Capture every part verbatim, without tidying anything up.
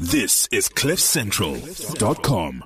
This is cliff central dot com.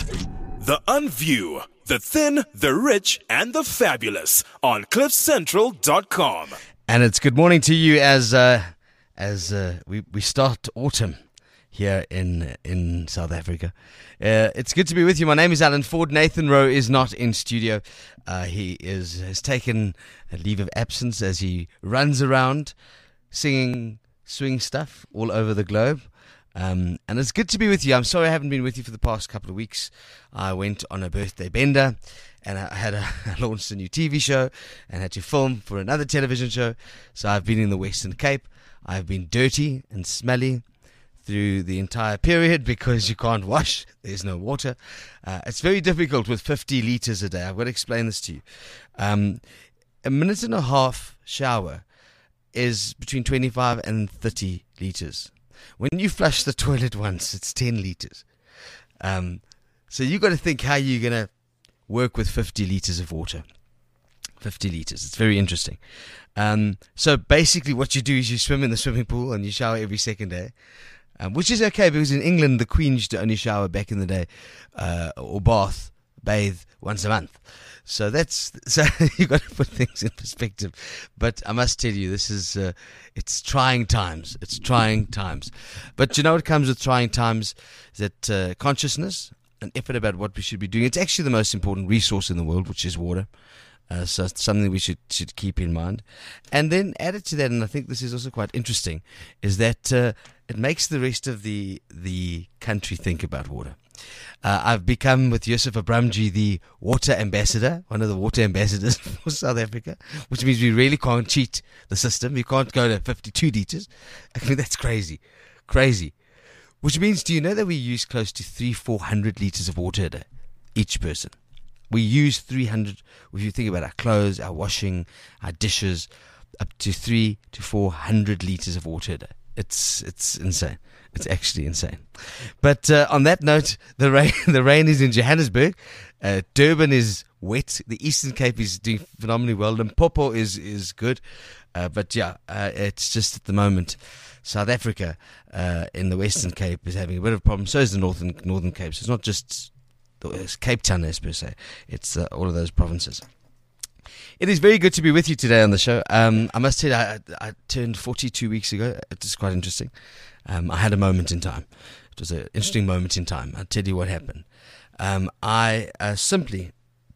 The Unview, the thin, the rich, and the fabulous on cliff central dot com. And it's good morning to you as uh, as uh, we we start autumn here in in South Africa. Uh, it's good to be with you. My name is Alan Ford. Nathan Rowe is not in studio. Uh, he is has taken a leave of absence as he runs around singing swing stuff all over the globe. Um, and it's good to be with you. I'm sorry I haven't been with you for the past couple of weeks. I went on a birthday bender and I had a, I launched a new T V show and had to film for another television show. So I've been in the Western Cape. I've been dirty and smelly through the entire period because you can't wash. There's no water. Uh, it's very difficult with fifty litres a day. I've got to explain this to you. Um, a minute and a half shower is between twenty-five and thirty litres. When you flush the toilet once, it's ten litres. Um, so you've got to think how you're going to work with fifty litres of water. fifty litres. It's very interesting. Um, so basically what you do is you swim in the swimming pool and you shower every second day. Um, which is okay because in England, the Queen used to only shower back in the day, uh, or bath, bathe once a month. So that's, so you've got to put things in perspective. But I must tell you, this is, uh, it's trying times. It's trying times. But you know what comes with trying times? Is that uh, consciousness and effort about what we should be doing. It's actually the most important resource in the world, which is water. Uh, so it's something we should should keep in mind. And then added to that, and I think this is also quite interesting, is that uh, it makes the rest of the the country think about water. Uh, I've become, with Yusuf Abramji, the water ambassador, one of the water ambassadors for South Africa, which means we really can't cheat the system. You can't go to fifty-two litres. I mean, that's crazy. Crazy. Which means, do you know that we use close to three, four hundred litres of water a day, each person? We use three hundred, if you think about our clothes, our washing, our dishes, up to three to four hundred litres of water a day. It's it's insane. It's actually insane. But uh, on that note, the rain the rain is in Johannesburg. Uh, Durban is wet. The Eastern Cape is doing phenomenally well. Limpopo is is good. Uh, but yeah, uh, it's just at the moment, South Africa uh, in the Western Cape is having a bit of a problem. So is the Northern Northern Cape. So it's not just it's Cape Town as per se. It's uh, all of those provinces. It is very good to be with you today on the show. Um, I must tell you, I, I turned forty-two weeks ago. It's quite interesting. Um, I had a moment in time. It was an interesting moment in time. I'll tell you what happened. Um, I uh, simply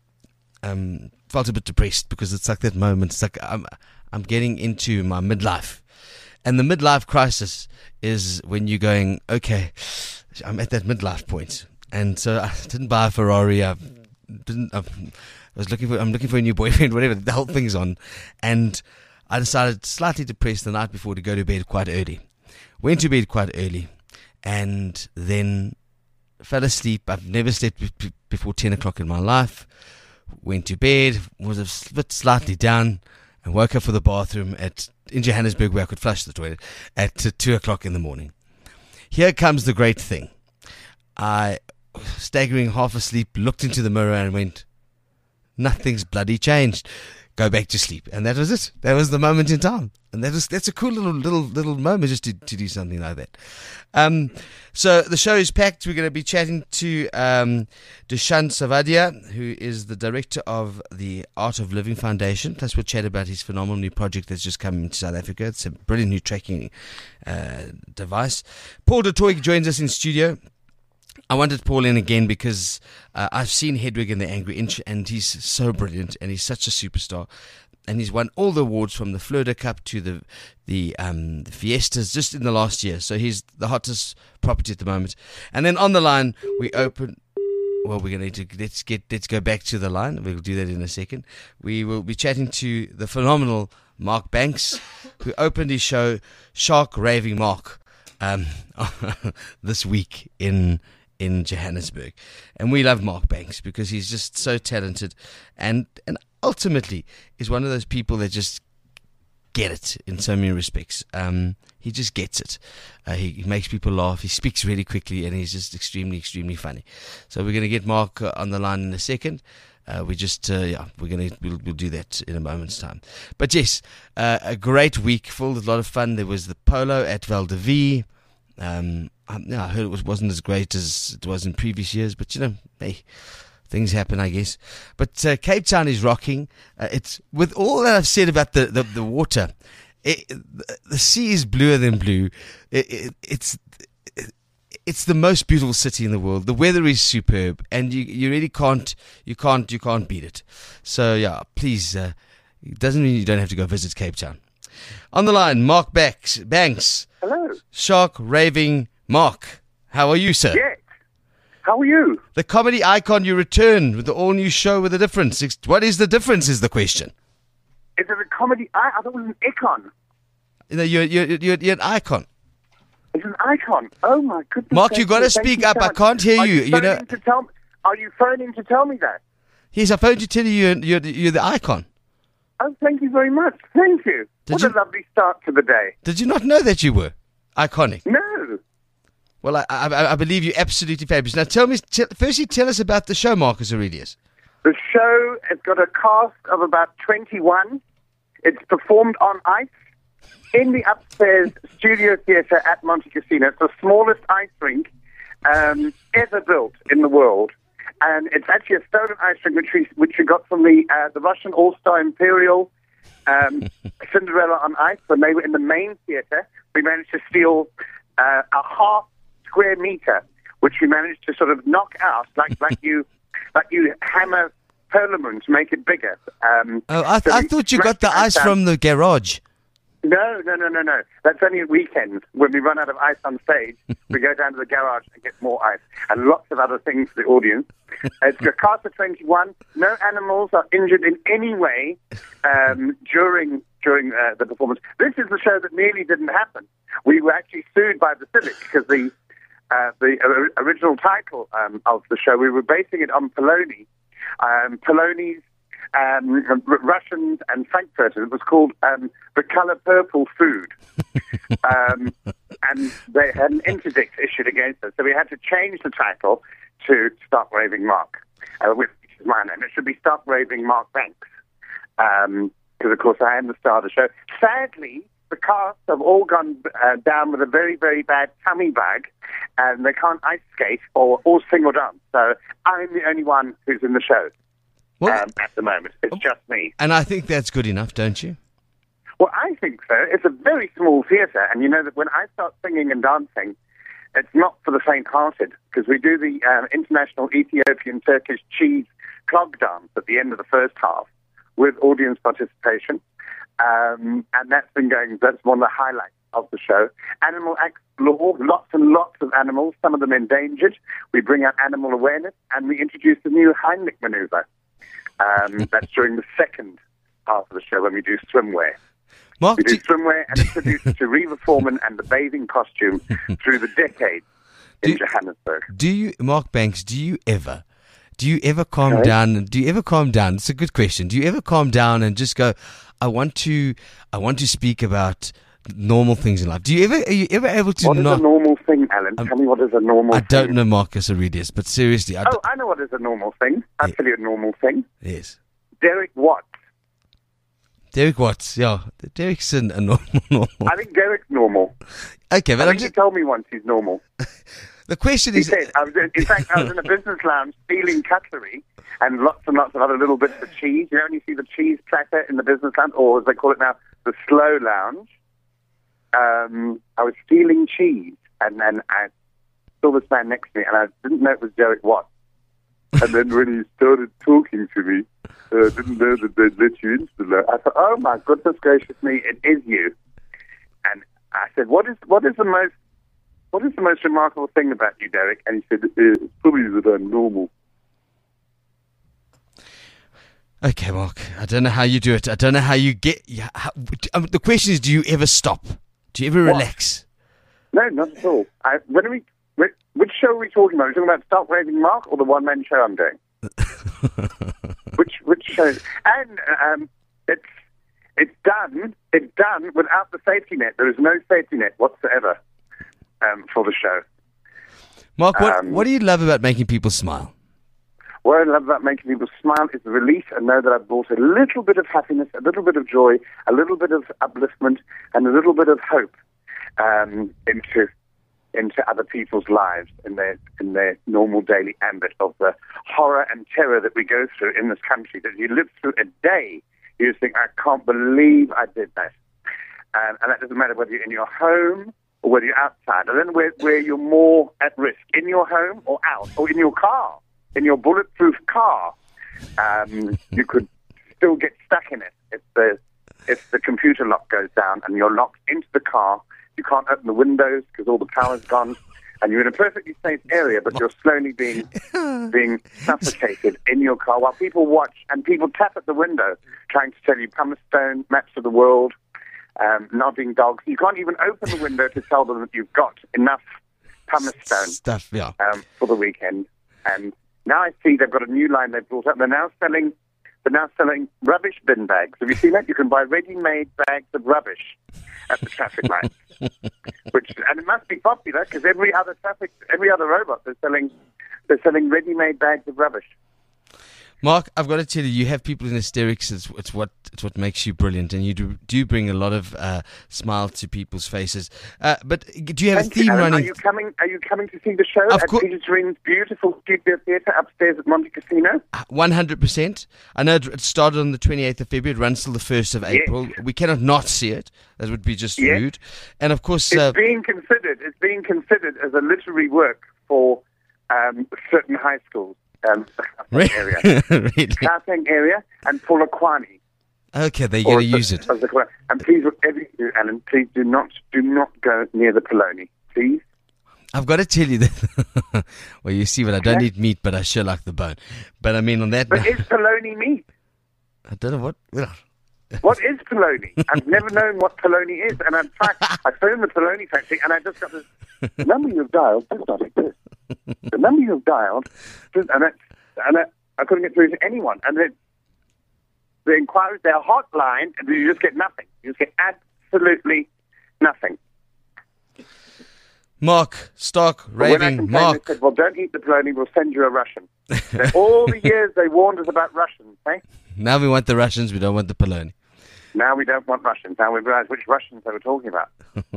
um, felt a bit depressed because it's like that moment. It's like I'm, I'm getting into my midlife. And the midlife crisis is when you're going, okay, I'm at that midlife point. And so I didn't buy a Ferrari. I didn't. I was looking for. I'm looking for a new boyfriend. Whatever. The whole thing's on, and I decided, slightly depressed the night before, to go to bed quite early. Went to bed quite early, and then fell asleep. I've never slept before ten o'clock in my life. Went to bed, was a bit slightly down, and woke up for the bathroom at in Johannesburg, where I could flush the toilet, at two o'clock in the morning. Here comes the great thing. I, staggering half asleep, looked into the mirror and went, nothing's bloody changed. Go back to sleep. And that was it. That was the moment in time. And that was, that's a cool little little little moment just to, to do something like that. Um, so the show is packed. We're going to be chatting to um, Dushyant Savadia, who is the director of the Art of Living Foundation. Plus we'll chat about his phenomenal new project that's just come into South Africa. It's a brilliant new tracking uh, device. Paul du Toit joins us in studio. I wanted Paul in again because uh, I've seen Hedwig and the Angry Inch, and he's so brilliant, and he's such a superstar, and he's won all the awards from the Florida Cup to the the, um, the Fiestas just in the last year. So he's the hottest property at the moment. And then on the line we open. Well, we're going to let's get let's go back to the line. We'll do that in a second. We will be chatting to the phenomenal Mark Banks, who opened his show Shark Raving Mark um, this week in. in Johannesburg. And we love Mark Banks because he's just so talented and and ultimately is one of those people that just get it in so many respects. Um, he just gets it. Uh, he, he makes people laugh. He speaks really quickly and he's just extremely, extremely funny. So we're going to get Mark uh, on the line in a second. Uh, we just, uh, yeah, we're going to, we'll, we'll do that in a moment's time. But yes, uh, a great week, full of a lot of fun. There was the polo at Val de Vie. Um, I, yeah, I heard it was, wasn't as great as it was in previous years, but you know, hey, things happen, I guess. But uh, Cape Town is rocking. Uh, it's with all that I've said about the the, the water. It, the sea is bluer than blue. It, it, it's it's the most beautiful city in the world. The weather is superb, and you you really can't you can't you can't beat it. So yeah, please. Uh, it doesn't mean you don't have to go visit Cape Town. On the line, Mark Banks. Banks. Hello. Shark raving Mark. How are you, sir? Yes. How are you? The comedy icon, you return with the all new show with a difference. What is the difference? Is the question. Is it a comedy? I, I thought it was an icon. You know, you're, you're, you're, you're an icon. It's an icon. Oh my goodness. Mark, you got to speak up. I can't hear are you. You, you know. to tell, are you phoning to tell me that? Yes, I phoned you to tell you you're, you're, you're the icon. Oh, thank you very much. Thank you. Did what you, a lovely start to the day. Did you not know that you were iconic? No. Well, I, I, I believe you're absolutely fabulous. Now, tell me, t- firstly, tell us about the show, Marcus Aurelius. The show has got a cast of about twenty-one. It's performed on ice in the upstairs studio theatre at Monte Cassino. It's the smallest ice rink um, ever built in the world. And it's actually a stolen ice rink which we, which we got from the uh, the Russian All-Star Imperial um, Cinderella on Ice when they were in the main theatre. We managed to steal uh, a half square meter, which we managed to sort of knock out, like like you like you hammer Perlman to make it bigger. Um, oh, I, th- so I thought you got the ice from the garage. No, no, no, no, no. That's only at weekends. When we run out of ice on stage, we go down to the garage and get more ice. And lots of other things for the audience. It's a cast of twenty-one. No animals are injured in any way um, during during uh, the performance. This is the show that nearly didn't happen. We were actually sued by the Civic because the uh, the uh, original title um, of the show, we were basing it on Polony. Um, Polony's Um, R- Russians and Frankfurters. It was called um, The Color Purple Food. um, and they had an interdict issued against us. So we had to change the title to Stop Raving Mark, uh, which is my name. It should be Stop Raving Mark Banks. Because, um, of course, I am the star of the show. Sadly, the cast have all gone uh, down with a very, very bad tummy bug, and they can't ice skate or, or sing or dance. So I'm the only one who's in the show. Well, um, at the moment. It's just me. And I think that's good enough, don't you? Well, I think so. It's a very small theatre, and you know that when I start singing and dancing, it's not for the faint-hearted, because we do the uh, international Ethiopian Turkish cheese clog dance at the end of the first half with audience participation, um, and that's been going, that's one of the highlights of the show. Animal explore, lots and lots of animals, some of them endangered. We bring out animal awareness, and we introduce the new Heimlich manoeuvre. Um, that's during the second half of the show when we do swimwear. Mark, we do do swimwear and a tribute to Reva Foreman and the bathing costume through the decades in do, Johannesburg. Do you, Mark Banks, do you ever, do you ever calm Okay. down? Do you ever calm down? It's a good question. Do you ever calm down and just go, I want to, I want to speak about normal things in life? Do you ever, are you ever able to What is not? a normal thing, Alan? Um, Tell me what is a normal I thing. don't know Marcus Aurelius, but seriously, I Oh, d- I know what is a normal thing. I'll Yeah. tell you a normal thing. yes. Derek Watts. Derek Watts, yeah. Derek's an, a normal, normal. I think Derek's normal. Okay, but I I'm think he just, told me once he's normal. the question He is, said, I was in, in fact, I was in a business lounge stealing cutlery and lots and lots of other little bits of cheese. You know when you see the cheese platter in the business lounge, or as they call it now, the slow lounge? Um, I was stealing cheese, and then I saw this man next to me, and I didn't know it was Derek Watts. And then when he started talking to me, uh, I didn't know that they'd let you into the lounge. I thought, oh my goodness gracious me, it is you. And I said, what is what is the most what is the most remarkable thing about you, Derek? And he said, it's probably that I'm normal. okay, Mark, I don't know how you do it. I don't know how you get, yeah, how, um, the question is, do you ever stop? Do you ever What? relax? No, not at all. I, when are we? Which, which show are we talking about? Are we talking about Stop Raving Mark or the one-man show I'm doing? which which show? And um, it's it's done. It's done without the safety net. There is no safety net whatsoever um, for the show. Mark, what, Um, what do you love about making people smile? What I love about making people smile is the release and know that I've brought a little bit of happiness, a little bit of joy, a little bit of upliftment, and a little bit of hope um, into into other people's lives in their in their normal daily ambit of the horror and terror that we go through in this country. That you live through a day, you just think, I can't believe I did that. Um, and that doesn't matter whether you're in your home or whether you're outside. And then where, where you're more at risk, in your home or out, or in your car, in your bulletproof car, um, you could still get stuck in it if the if the computer lock goes down and you're locked into the car. You can't open the windows because all the power's gone, and you're in a perfectly safe area, but you're slowly being being suffocated in your car while people watch and people tap at the window trying to tell you pumice stone, maps of the world, um, nodding dogs. You can't even open the window to tell them that you've got enough pumice stone Stuff, yeah. um, for the weekend. And now I see they've got a new line they've brought up. They're now selling they're now selling rubbish bin bags. Have you seen that? You can buy ready-made bags of rubbish at the traffic lights. Which and it must be popular because every other traffic, every other robot, they're selling they're selling ready-made bags of rubbish. Mark, I've got to tell you, you have people in hysterics. It's, it's what it's what makes you brilliant, and you do, do bring a lot of uh, smile to people's faces. Uh, but do you have Thank a theme you, Alan. running? Are you coming? Are you coming to see the show Of at cour- Peter Turin's beautiful studio theatre upstairs at Monte Casino? One hundred percent. I know it started on the twenty-eighth of February. It runs till the first of April. We cannot not see it. That would be just Yes. rude. And of course, It's uh, being considered. It's being considered as a literary work for um, certain high schools. Um, Really? area, really? Gauteng area, and Polokwane. Okay, they're Or going to as use the- it. as the- And please, whatever you do, Alan, please do not do not go near the Poloni, please. I've got to tell you that. Well, you see what I don't Okay. eat meat, but I sure like the bone. But I mean, on that, But is polony meat? I don't know what. Well, What is polony? I've never known what polony is, and in fact, I phoned the polony factory, and I just got this. The number you've dialed does not exist. The number you've dialed, does- and, it, and it, I couldn't get through to anyone. And it, the inquiries, they're hotline, and you just get nothing. You just get absolutely nothing. Mark, Stark, But when I raving, complained, Mark. they said, well, don't eat the polony, we'll send you a Russian. So all the years they warned us about Russians, eh? Now we want the Russians, we don't want the Poloni. Now we don't want Russians. Now we realise which Russians they were talking about.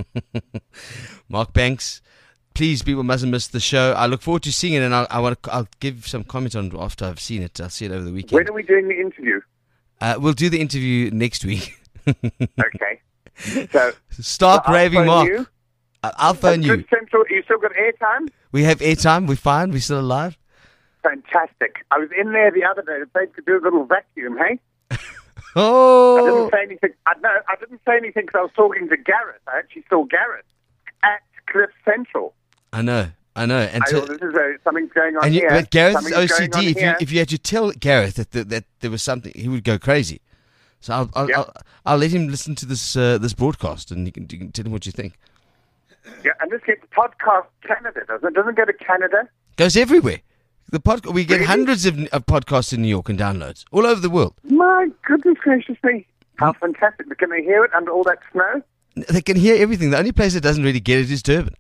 Mark Banks, please, people mustn't miss the show. I look forward to seeing it, and I'll, I want to, I'll give some comment on it after I've seen it. I'll see it over the weekend. When are we doing the interview? Uh, we'll do the interview next week. Okay. So, Stark, so I'll raving, phone Mark. you. I- I'll phone And you. Cliff Central, you still got airtime? We have airtime. We're fine. We're still alive. Fantastic. I was in there the other day. The place could do a little vacuum, hey? I Oh, didn't say anything. I, no, I didn't say anything because I was talking to Gareth. I actually saw Gareth at Cliff Central. I know. I know. And, I to- thought, this is a, something's going on and you, here. but Gareth's Something's O C going on D. If you here. if you had to tell Gareth that that, that there was something, he would go crazy. So I'll I'll, Yeah. I'll, I'll let him listen to this uh, this broadcast, and you can, you can tell him what you think. Yeah, and this gets podcast Canada, doesn't it? Doesn't it go to Canada? Goes everywhere. The pod, we get Really? hundreds of, of podcasts in New York and downloads all over the world. My goodness gracious me. How fantastic. But can they hear it under all that snow? They can hear everything. The only place that doesn't really get it is Durban.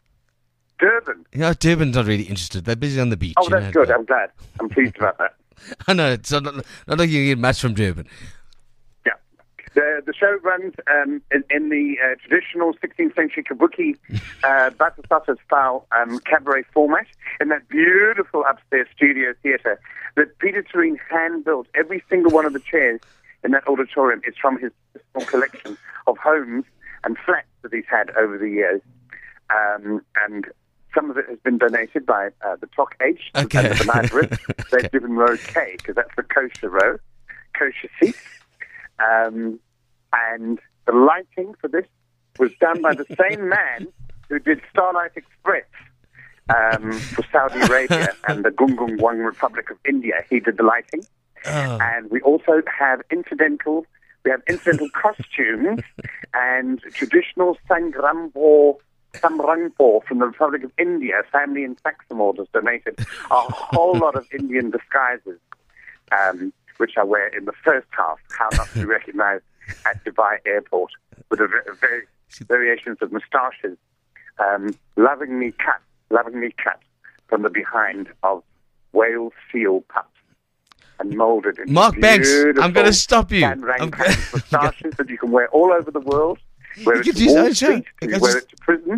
Durban. You know, Durban's not really interested. They're busy on the beach. Oh, you know, that's good. but- I'm glad. I'm pleased about that. I know. It's not, not like you get much from Durban. Yeah. The, the show runs um, in, in the uh, traditional sixteenth century kabuki uh, Batasata style um, cabaret format in that beautiful upstairs studio theatre that Peter Turin hand-built. Every single one of the chairs in that auditorium is from his personal collection of homes and flats that he's had over the years. Um, and some of it has been donated by uh, the T O C H Okay. and the Bernard Brits. They've Okay. given row K because that's the kosher row, kosher seats. Um, and the lighting for this was done by the same man who did Starlight Express um, for Saudi Arabia and the Gungung Wang Republic of India. He did the lighting. Oh. And we also have incidental, we have incidental costumes and traditional Sangrampo, Samrangpo from the Republic of India. A family in Saxamore has donated a whole lot of Indian disguises, um, which I wear in the first half, how not to be recognized at Dubai Airport, with a very, very variations of moustaches, um, lovingly cut, lovingly cut from the behind of whale seal pups. And molded in Mark Banks, I'm going to beautiful stop you. Banrang I'm pants, gonna- moustaches that you can wear all over the world. Wear You it could to use Wall that show. Street, You you can wear just- it to prison,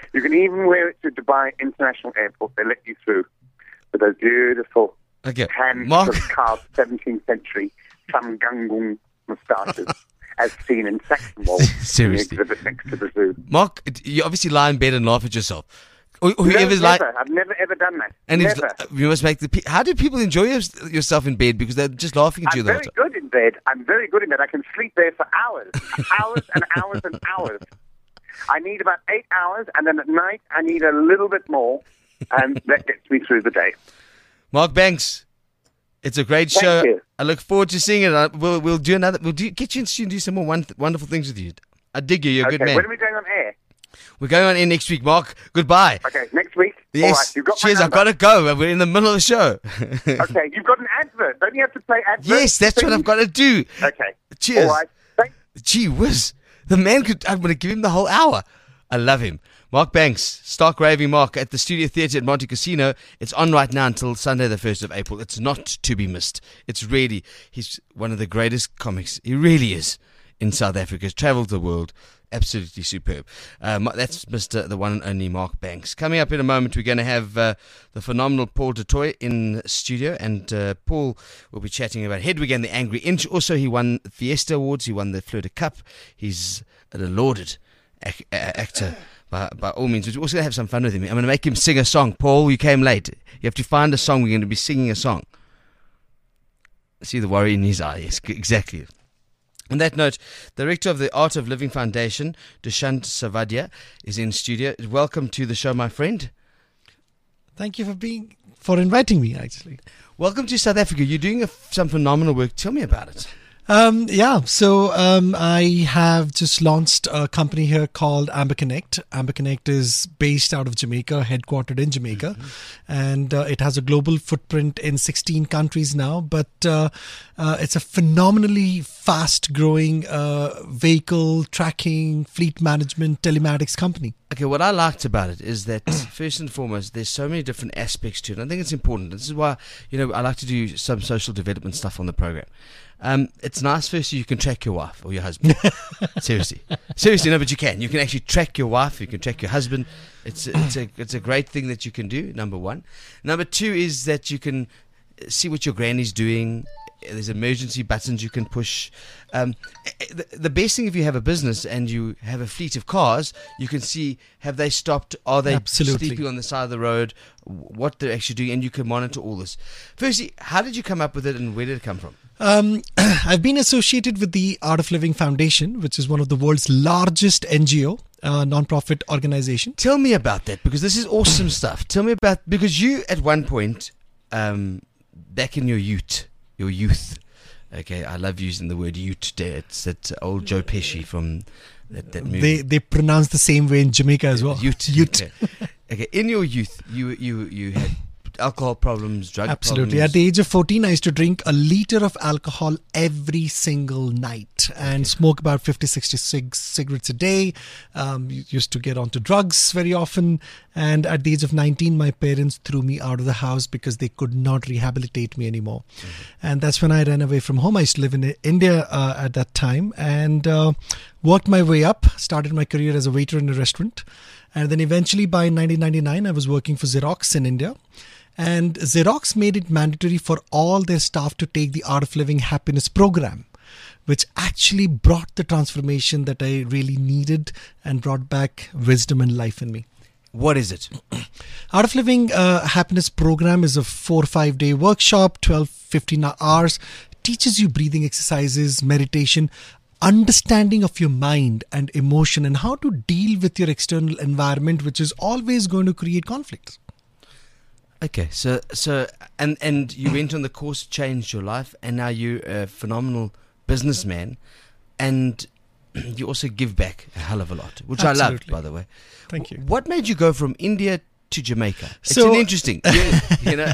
You can even wear it to Dubai International Airport. They let you through with those beautiful Okay, hand Mark. carved seventeenth century Samgangung moustaches, as seen in Saxon Wall, Seriously. the exhibit next to the zoo. Mark, you obviously lie in bed and laugh at yourself. Or, or No, whoever's never. like, I've never ever done that. and it's, never. you must make the. pe- How do people enjoy your, yourself in bed because they're just laughing at you I'm the whole very time? good in bed. I'm very good in bed. I can sleep there for hours, hours and hours and hours. I need about eight hours, and then at night I need a little bit more, and that gets me through the day. Mark Banks, it's a great Thank show. you. I look forward to seeing it. I, we'll we'll do another. We'll do, get you into and do some more one, wonderful things with you. I dig you. You're a Okay, good man. when are we going on air? We're going on in next week, Mark. Goodbye. Okay, next week? Yes. All right, you've got my Cheers. I've number. got to go. We're in the middle of the show. Okay, you've got an advert. Don't you have to play adverts? Yes, that's what I've got to do. Okay. Cheers. All right. Thanks. Gee whiz. The man could. I'm going to give him the whole hour. I love him. Mark Banks, Stark Raving Mark at the Studio Theatre at Monte Casino. It's on right now until Sunday the first of April. It's not to be missed. It's really, he's one of the greatest comics. He really is in South Africa. He's travelled the world. Absolutely superb. Um, that's Mister the one and only Mark Banks. Coming up in a moment, we're going to have uh, the phenomenal Paul du Toit in studio, and uh, Paul will be chatting about Hedwig and the Angry Inch. Also, he won Fiesta Awards. He won the Fleur de Cup. He's a lauded ac- a- actor by, by all means. We're also going to have some fun with him. I'm going to make him sing a song. Paul, you came late. You have to find a song. We're going to be singing a song. See the worry in his eye. Yes, exactly. On that note, Director of the Art of Living Foundation, Dushyant Savadia, is in studio. Welcome to the show, my friend. Thank you for being for inviting me. Actually, welcome to South Africa. You're doing a, some phenomenal work. Tell me about it. Um, yeah, so um, I have just launched a company here called Amber Connect. Amber Connect is based out of Jamaica, headquartered in Jamaica, mm-hmm. and uh, it has a global footprint in sixteen countries now. But uh, uh, it's a phenomenally fast-growing uh, vehicle tracking, fleet management, telematics company. Okay, what I liked about it is that first and foremost, there's so many different aspects to it. I think it's important. This is why, you know, I like to do some social development stuff on the program. Um, it's nice, firstly, you can track your wife or your husband. Seriously. Seriously, no, but you can. You can actually track your wife. You can track your husband. It's a, it's a, it's a great thing that you can do, number one. Number two is that you can see what your granny's doing. There's emergency buttons you can push. Um, the, the best thing if you have a business and you have a fleet of cars, you can see, have they stopped? Are they Absolutely. sleeping on the side of the road? What they're actually doing, and you can monitor all this. Firstly, how did you come up with it, and where did it come from? Um, I've been associated with the Art of Living Foundation, which is one of the world's largest N G O, uh, non-profit organization. Tell me about that, because this is awesome stuff. Tell me about, because you at one point, um, back in your youth, your youth, okay, I love using the word youth today. It's that old Joe Pesci from that, that movie. They they pronounce the same way in Jamaica as well. Youth. Youth. Okay. Okay, in your youth, you you you had alcohol problems, drug Absolutely. problems. At the age of fourteen, I used to drink a liter of alcohol every single night and okay. smoke about fifty, sixty cig- cigarettes a day. Um, used to get onto drugs very often. And at the age of nineteen, my parents threw me out of the house because they could not rehabilitate me anymore. Mm-hmm. And that's when I ran away from home. I used to live in India uh, at that time and uh, worked my way up, started my career as a waiter in a restaurant. And then eventually by nineteen ninety-nine, I was working for Xerox in India. And Xerox made it mandatory for all their staff to take the Art of Living Happiness program, which actually brought the transformation that I really needed and brought back wisdom and life in me. What is it? Art of Living uh, Happiness program is a four or five day workshop, twelve, fifteen hours, teaches you breathing exercises, meditation, understanding of your mind and emotion, and how to deal with your external environment, which is always going to create conflicts. Okay, so so and and you went on the course, changed your life, and now you're a phenomenal businessman, and you also give back a hell of a lot, which Absolutely. I loved, by the way. Thank you. What made you go from India to Jamaica? It's so, an interesting, you, you know.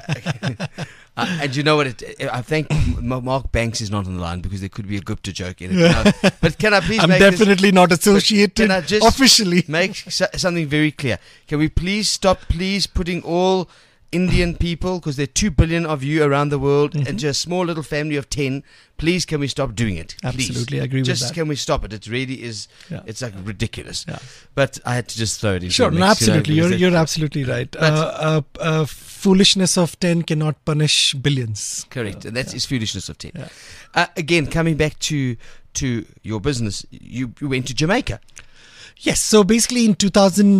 Uh, and you know what? It, I think Mark Banks is not on the line because there could be a Gupta joke in it. Can I, but can I please I'm make definitely this, not associated can I just officially. Make so, something very clear. Can we please stop, please, putting all Indian people, because there are two billion of you around the world, Mm-hmm. into a small little family of ten. Please, can we stop doing it? Please. Absolutely, I agree with just that. can we stop it? It really is. Yeah. It's like ridiculous. Yeah. But I had to just throw it in. Sure, no, absolutely. You're you're absolutely right. Uh, uh, uh, foolishness of ten cannot punish billions. Correct, and that yeah. is foolishness of ten. Yeah. Uh, again, coming back to to your business, you, you went to Jamaica. Yes, so basically in two thousand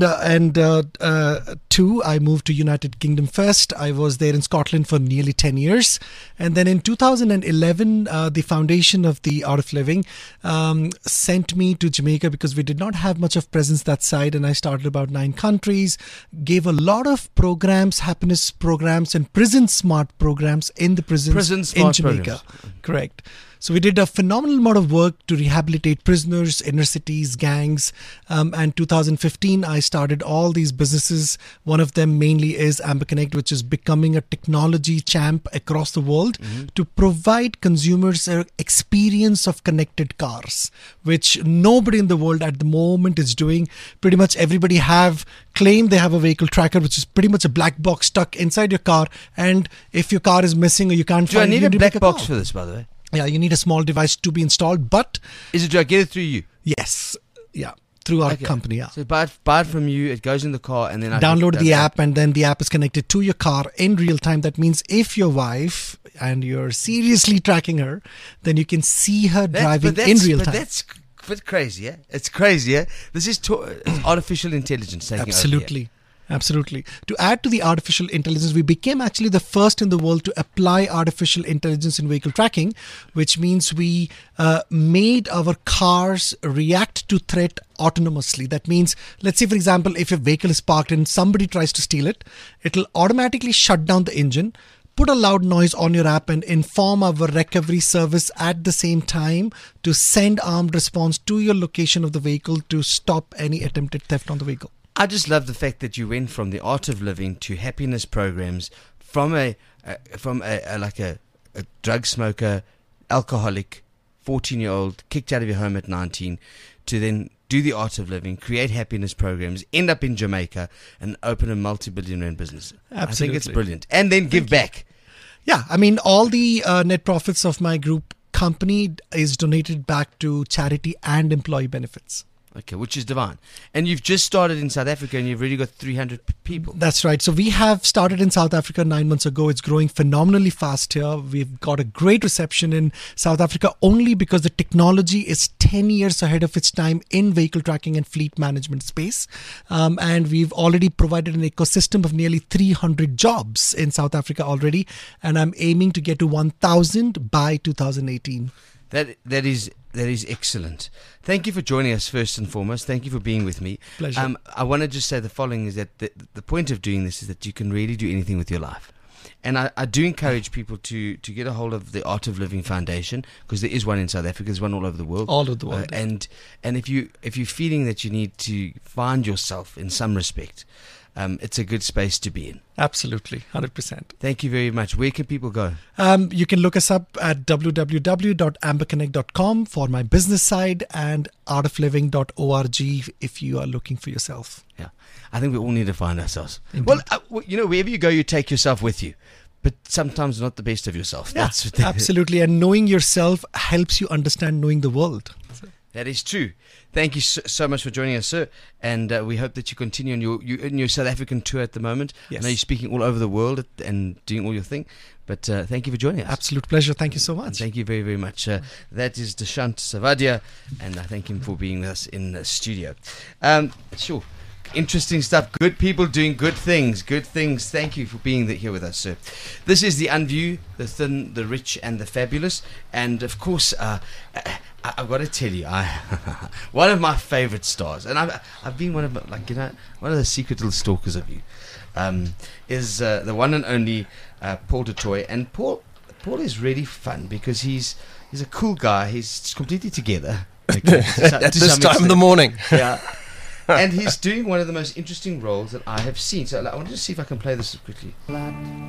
two, I moved to United Kingdom first. I was there in Scotland for nearly ten years. And then in two thousand eleven, uh, the foundation of the Art of Living um, sent me to Jamaica because we did not have much of presence that side. And I started about nine countries, gave a lot of programs, happiness programs and prison smart programs in the prisons Prison in smart Jamaica. programs. Correct. So we did a phenomenal amount of work to rehabilitate prisoners, inner cities, gangs. Um, and two thousand fifteen, I started all these businesses. One of them mainly is Amber Connect, which is becoming a technology champ across the world mm-hmm. to provide consumers an experience of connected cars, which nobody in the world at the moment is doing. Pretty much everybody have claim they have a vehicle tracker, which is pretty much a black box stuck inside your car. And if your car is missing or you can't Do find I it, need you a black a box call. for this, by the way? Yeah, you need a small device to be installed, but Is it, do I get it through you? yes, yeah, through our Okay. company, yeah. So buy it, buy it from you, it goes in the car, and then I Download can, the app, and then the app is connected to your car in real time. That means if your wife and you're seriously tracking her, then you can see her That- driving but in that's- real but time. that's c- bit crazy, yeah? It's crazy, yeah? This is to- it's artificial intelligence taking over here. Absolutely. Absolutely. To add to the artificial intelligence, we became actually the first in the world to apply artificial intelligence in vehicle tracking, which means we uh, made our cars react to threat autonomously. That means, let's say, for example, if your vehicle is parked and somebody tries to steal it, it'll automatically shut down the engine, put a loud noise on your app and inform our recovery service at the same time to send armed response to your location of the vehicle to stop any attempted theft on the vehicle. I just love the fact that you went from the art of living to happiness programs, from a, a from a, a like a, a drug smoker, alcoholic, fourteen year old kicked out of your home at nineteen, to then do the art of living, create happiness programs, end up in Jamaica and open a multi-billion rand business. I think it's Absolutely. brilliant, and then give back. Yeah, I mean, all the uh, net profits of my group company is donated back to charity and employee benefits. Okay, which is divine. And you've just started in South Africa, and you've already got three hundred p- people. That's right. So we have started in South Africa nine months ago. It's growing phenomenally fast here. We've got a great reception in South Africa only because the technology is ten years ahead of its time in vehicle tracking and fleet management space. Um, and we've already provided an ecosystem of nearly three hundred jobs in South Africa already. And I'm aiming to get to one thousand by two thousand eighteen. That that is that is excellent. Thank you for joining us first and foremost. Thank you for being with me. Pleasure. Um, I want to just say the following is that the, the point of doing this is that you can really do anything with your life. And I, I do encourage people to, to get a hold of the Art of Living Foundation, because there is one in South Africa, there's one all over the world. All over the world. Uh, and and if you if you're feeling that you need to find yourself in some respect, um, it's a good space to be in. Absolutely, one hundred percent. Thank you very much. Where can people go? Um, you can look us up at w w w dot amber connect dot com for my business side and art of living dot org if you are looking for yourself. Yeah, I think we all need to find ourselves. Indeed. Well, uh, w- you know, wherever you go, you take yourself with you, but sometimes not the best of yourself. Yeah, That's what absolutely. And knowing yourself helps you understand knowing the world. That is true. Thank you so, so much for joining us, sir. And uh, we hope that you continue on your you, in your South African tour at the moment. Yes. I know you're speaking all over the world at- and doing all your thing. But uh, thank you for joining us. Absolute pleasure. Thank you so And much. thank you very, very much. Uh, that is Deshant Savadia, and I thank him for being with us in the studio. Um, sure. Interesting stuff. Good people doing good things. Good things. Thank you for being here with us, sir. This is The Unview, the thin, the rich, and the fabulous. And, of course, uh, I, I've got to tell you, I one of my favorite stars, and I've, I've been one of, the- like, you know, one of the secret little stalkers of you, um, is uh, the one and only uh, Paul du Toit. And Paul, Paul is really fun because he's he's a cool guy. He's completely together. Okay, to some- At to this some time of extent. the morning. Yeah. And he's doing one of the most interesting roles that I have seen. So I want to see if I can play this quickly. Flat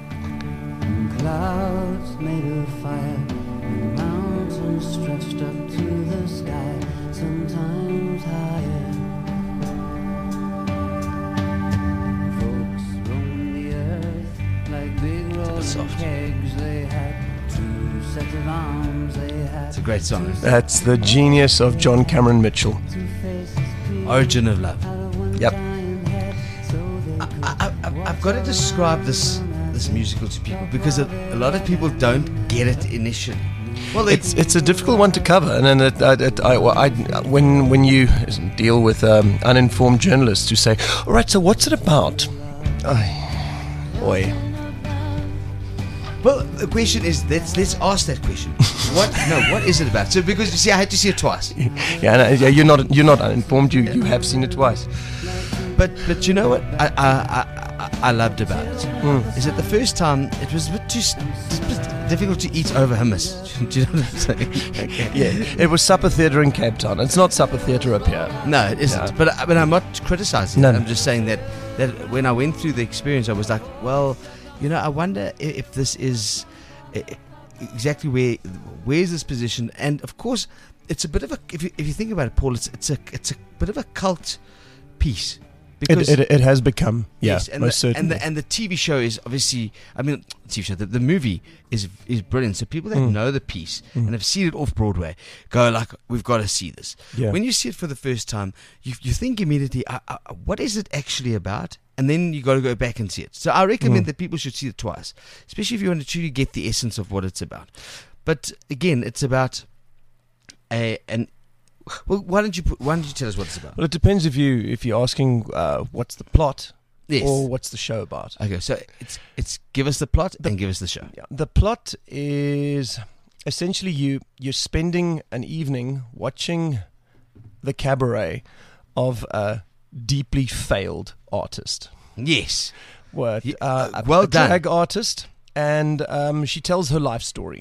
and clouds made of fire and mountains stretched up to the sky, sometimes higher. Folks roam the earth soft. Kegs, they had two sets of arms, they had It's a great song. That's the genius of John Cameron Mitchell. two faces, Origin of Love. out of one Yep. giant head. So they I, I, I- I've got to describe this this musical to people because a, a lot of people don't get it initially. Well, It's it's a difficult one to cover, and then it, it, it, I, I, when when you deal with um, uninformed journalists who say, "All right, so what's it about?" Ay, boy, well, the question is let's let's ask that question. What? No, what is it about? So because you see, I had to see it twice. yeah, no, yeah, you're not you're not uninformed. You you have seen it twice. But but you know what I I, I, I loved about it Mm. is that the first time it was a bit too st- it's a bit difficult to eat over hummus. Do you know what I'm saying? Okay. Yeah, it was Supper Theatre in Cape Town. It's not Supper Theatre up here. No, it isn't. No. But but I'm not criticizing. No, it. no. I'm just saying that that when I went through the experience, I was like, well, you know, I wonder i- if this is i- i- exactly where where's this position. And of course, it's a bit of a if you if you think about it, Paul, it's it's a it's a bit of a cult piece. It, it it has become yeah, Yes, and most the, certainly. and the and the T V show is obviously. I mean, T V show. The, the movie is is brilliant. So people that Mm. know the piece Mm. and have seen it off Broadway go like, "We've got to see this." Yeah. When you see it for the first time, you you think immediately, uh, uh, "What is it actually about?" And then you got to go back and see it. So I recommend Mm. that people should see it twice, especially if you want to truly get the essence of what it's about. But again, it's about a an. Well, why don't you put, why don't you tell us what it's about? Well, it depends if you if you're asking uh, what's the plot Yes. or what's the show about. Okay, so it's it's give us the plot and give us the show. Yeah, the plot is essentially you you're spending an evening watching the cabaret of a deeply failed artist. Yes. What? Ye- Uh, uh, a- well a done. drag artist, and um, she tells her life story.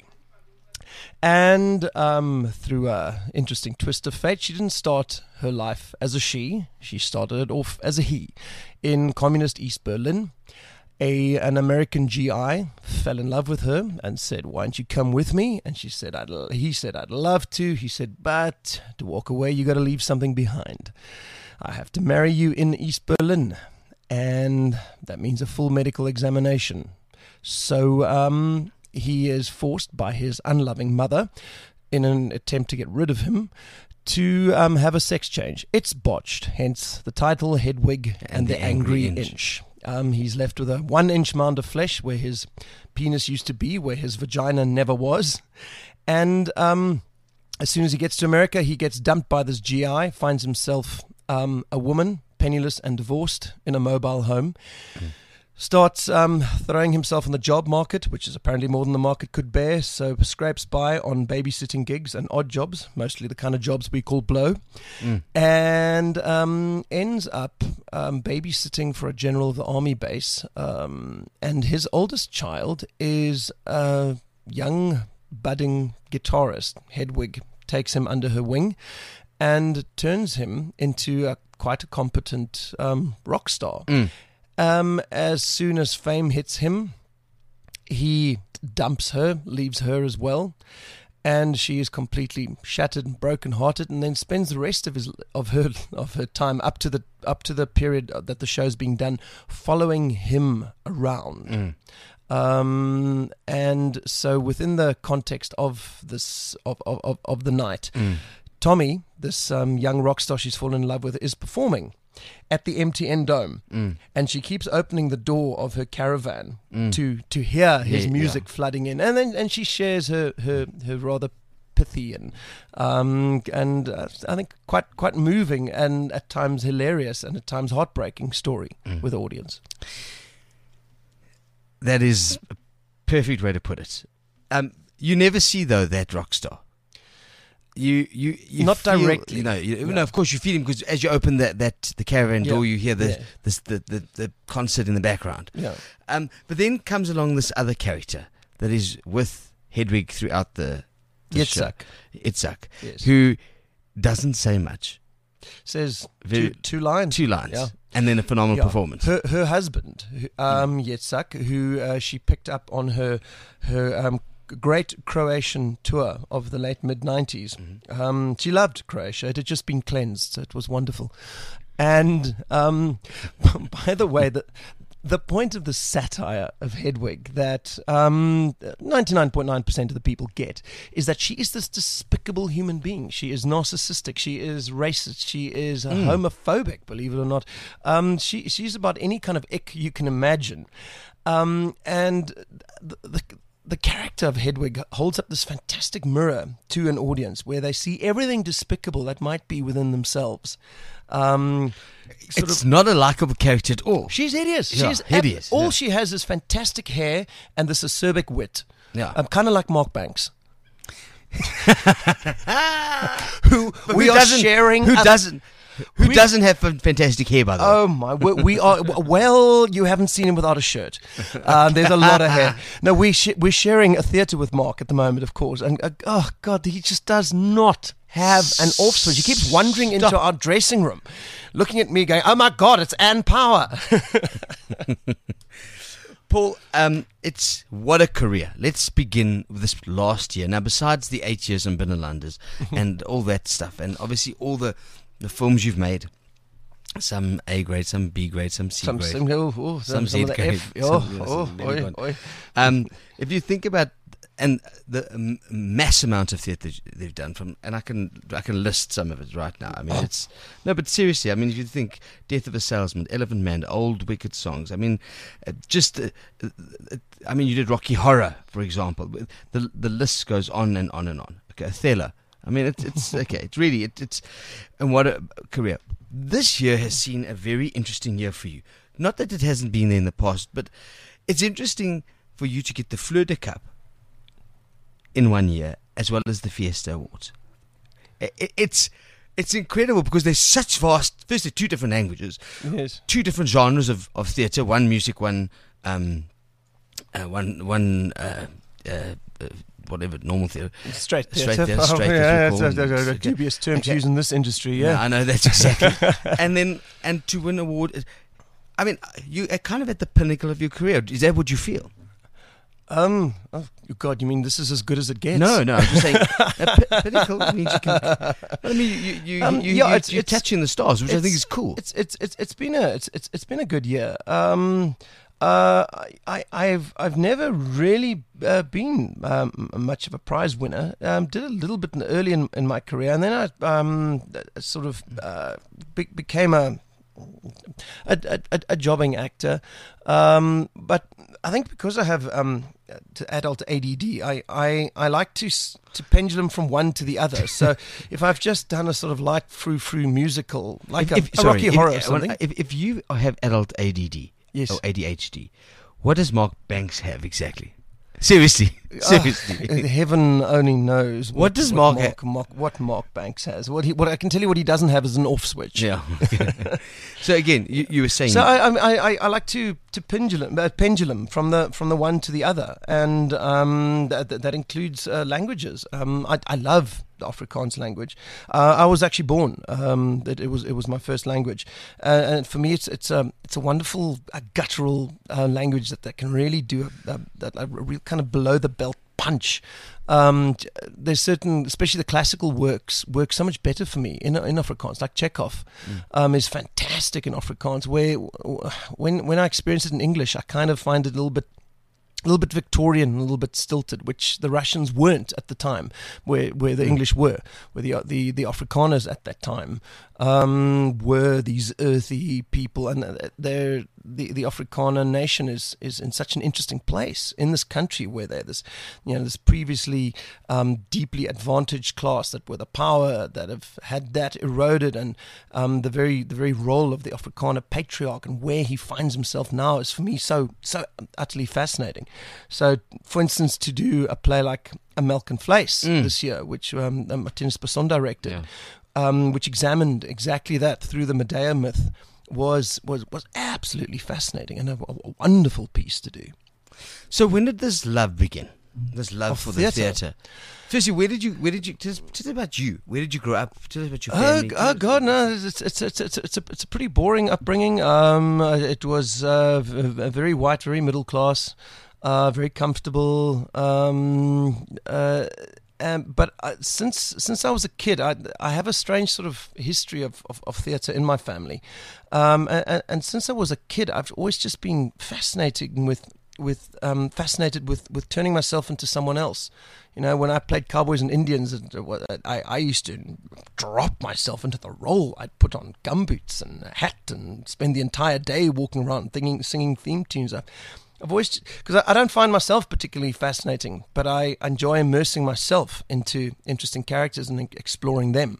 And um, through a interesting twist of fate, she didn't start her life as a she. She started it off as a he. In communist East Berlin, a an American G I fell in love with her and said, "Why don't you come with me?" And she said, I'd, l- he said, "I'd love to." He said, "But to walk away, you got to leave something behind. I have to marry you in East Berlin, and that means a full medical examination." So um, he is forced by his unloving mother, in an attempt to get rid of him, to um, have a sex change. It's botched, hence the title Hedwig and, And the, the Angry, Angry Inch. Inch. Um, he's left with a one-inch mound of flesh where his penis used to be, where his vagina never was. And um, as soon as he gets to America, he gets dumped by this G I, finds himself um, a woman, penniless and divorced, in a mobile home. Starts um, throwing himself on the job market, which is apparently more than the market could bear, so scrapes by on babysitting gigs and odd jobs, mostly the kind of jobs we call blow, Mm. and um, ends up um, babysitting for a general of the army base. Um, and his oldest child is a young, budding guitarist. Hedwig takes him under her wing and turns him into a, quite a competent um, rock star. Mm. Um, as soon as fame hits him, he dumps her, leaves her as well, and she is completely shattered and broken-hearted, and then spends the rest of his of her of her time up to the up to the period that the show's being done, following him around. Mm. Um, and so, within the context of this of of of, of the night, Mm. Tommy, this um, young rock star she's fallen in love with, is performing at the M T N Dome, Mm. and she keeps opening the door of her caravan Mm. to to hear his Yeah, music yeah. flooding in, and then and she shares her her, her rather pithy and um and uh, I think quite quite moving and at times hilarious and at times heartbreaking story Mm. with the audience. That is a perfect way to put it. Um, you never see though that rock star. You you, you Not feel- directly. You know, you, No. no, of course you feel him because as you open that, that the caravan Yeah. door, you hear the, Yeah. this, the, the the concert in the background. Yeah. Um, but then comes along this other character that is with Hedwig throughout the, the show. Itzhak Itzhak, Yes. who doesn't say much, says Very- two, two lines. two lines, Yeah. and then a phenomenal Yeah. performance. Her her husband, who- um, Yitzhak, who uh, she picked up on her her um, great Croatian tour of the late mid nineties. Mhm. Um, she loved Croatia. It had just been cleansed, so it was wonderful. And um, by the way, the the point of the satire of Hedwig that um, ninety-nine point nine percent of the people get is that she is this despicable human being. She is narcissistic. She is racist. She is uh, Mm. homophobic, believe it or not. Um, she She's about any kind of ick you can imagine. Um, and the, the The character of Hedwig holds up this fantastic mirror to an audience where they see everything despicable that might be within themselves. Um, sort It's of, not a likable character at all. she's hideous. Yeah, she's hideous, all yeah. she has is fantastic hair and this acerbic wit. Yeah. Um, kind of like Mark Banks. who But we who are doesn't- sharing. Who a- doesn't? Who we- doesn't have fan- fantastic hair, by the way? Oh my! We, we are well. You haven't seen him without a shirt. Um, there's a lot of hair. No, we sh- we're sharing a theatre with Mark at the moment, of course. And uh, oh God, he just does not have an off switch. He keeps wandering into Stop. our dressing room, looking at me, going, "Oh my God, it's Ann Power." Paul, um, it's what a career. Let's begin with this last year. Now, besides the eight years in Binnelanders and all that stuff, and obviously all the, the films you've made, some A grade, some B grade, some C some grade, some, oh, oh, some some, Z of the grade, F. some- Oh, yeah, oh, some oi, really good. oi. Um, if you think about and the um, mass amount of theatre they've done from, and I can I can list some of it right now. I mean, it's no, but seriously, I mean, if you think Death of a Salesman, Elephant Man, Old Wicked Songs, I mean, uh, just uh, uh, I mean, you did Rocky Horror, for example. The the list goes on and on and on. Okay, Othello. I mean, it's it's okay. It's really it, it's and what a career. This year has seen a very interesting year for you. Not that it hasn't been there in the past, but it's interesting for you to get the Fleur de Cap in one year, as well as the Fiesta Awards. I- I- It's it's incredible because there's such vast. Firstly, two different languages, Yes. two different genres of, of theatre. One music, one um, uh, one one uh, uh, uh, whatever normal theatre. Straight Straight theatre. theatre, straight Oh, theatre, yeah, call that's them. a, a, a Okay. dubious term to Okay. use in this industry. Yeah, Yeah. I know that's exactly. and then and to win an award, I mean, you are kind of at the pinnacle of your career. Is that what you feel? Um. Oh God, you mean this is as good as it gets? No, no. I'm just saying, a p- pinnacle means you can. I mean, you you Um, you, yeah, you, it's- you're it's- touching the stars, which I think it's- is cool. It's it's it's it's been a it's it's it's been a good year. Um, uh, I I I've I've never really uh, been um, much of a prize winner. Um, did a little bit in, early in, in my career, and then I um sort of uh, be, became a. A, a, a jobbing actor, um, but I think because I have um, t- adult A D D, I, I, I like to s- to pendulum from one to the other. So if I've just done a sort of light frou frou musical, like a, If- a sorry, Rocky if- Horror or when- something, If, if you have adult A D D Yes. or A D H D, what does Mark Banks have exactly? Seriously, seriously. Uh, heaven only knows What does Mark ha- Mark, Mark what Mark Banks has. What he what I can tell you what he doesn't have is an off switch. yeah. So again, you, you were saying. So I, I I I like to to pendulum uh, pendulum from the from the one to the other, and um, that, that includes uh, languages. Um, I I love the Afrikaans language. Uh, I was actually born. Um, it, it was it was my first language, uh, and for me it's it's a it's a wonderful uh, guttural uh, language that, that can really do a, a, that a real kind of below the belt punch. Um, j- there's certain, especially the classical works, work so much better for me in in Afrikaans. Like Chekhov, um, is fantastic in Afrikaans. Where w- when when I experience it in English, I kind of find it a little bit. A little bit Victorian, a little bit stilted, which the Russians weren't at the time, where where the English were, where the the the Afrikaners at that time um, were these earthy people, and they're the the Afrikaner nation is is in such an interesting place in this country where they're this, you know, this previously um, deeply advantaged class that were the power that have had that eroded, and um, the very the very role of the Afrikaner patriarch and where he finds himself now is for me so so utterly fascinating. So, for instance, to do a play like A Milk and Vlees Mm. this year, which um, Martinus Besson directed, Yeah. um, which examined exactly that through the Medea myth, was was was absolutely fascinating and a, a wonderful piece to do. So when did this love begin? This love Of for theatre. the theatre. Firstly, where did you? Where did you? Tell us, tell us about you. Where did you grow up? Tell us about your Oh, family. g- Tell oh us- God, no! It's it's it's it's it's a, it's a pretty boring upbringing. Um, uh, it was uh, v- a very white, very middle class, uh, very comfortable. Um, uh, um, but uh, since since I was a kid, I I have a strange sort of history of of, of theatre in my family, um, and, and since I was a kid, I've always just been fascinated with with um, fascinated with, with turning myself into someone else. You know, when I played Cowboys and Indians, I, I used to drop myself into the role. I'd put on gumboots and a hat and spend the entire day walking around thinking, singing theme tunes. I've, I've always, because I, I don't find myself particularly fascinating, but I enjoy immersing myself into interesting characters and exploring them,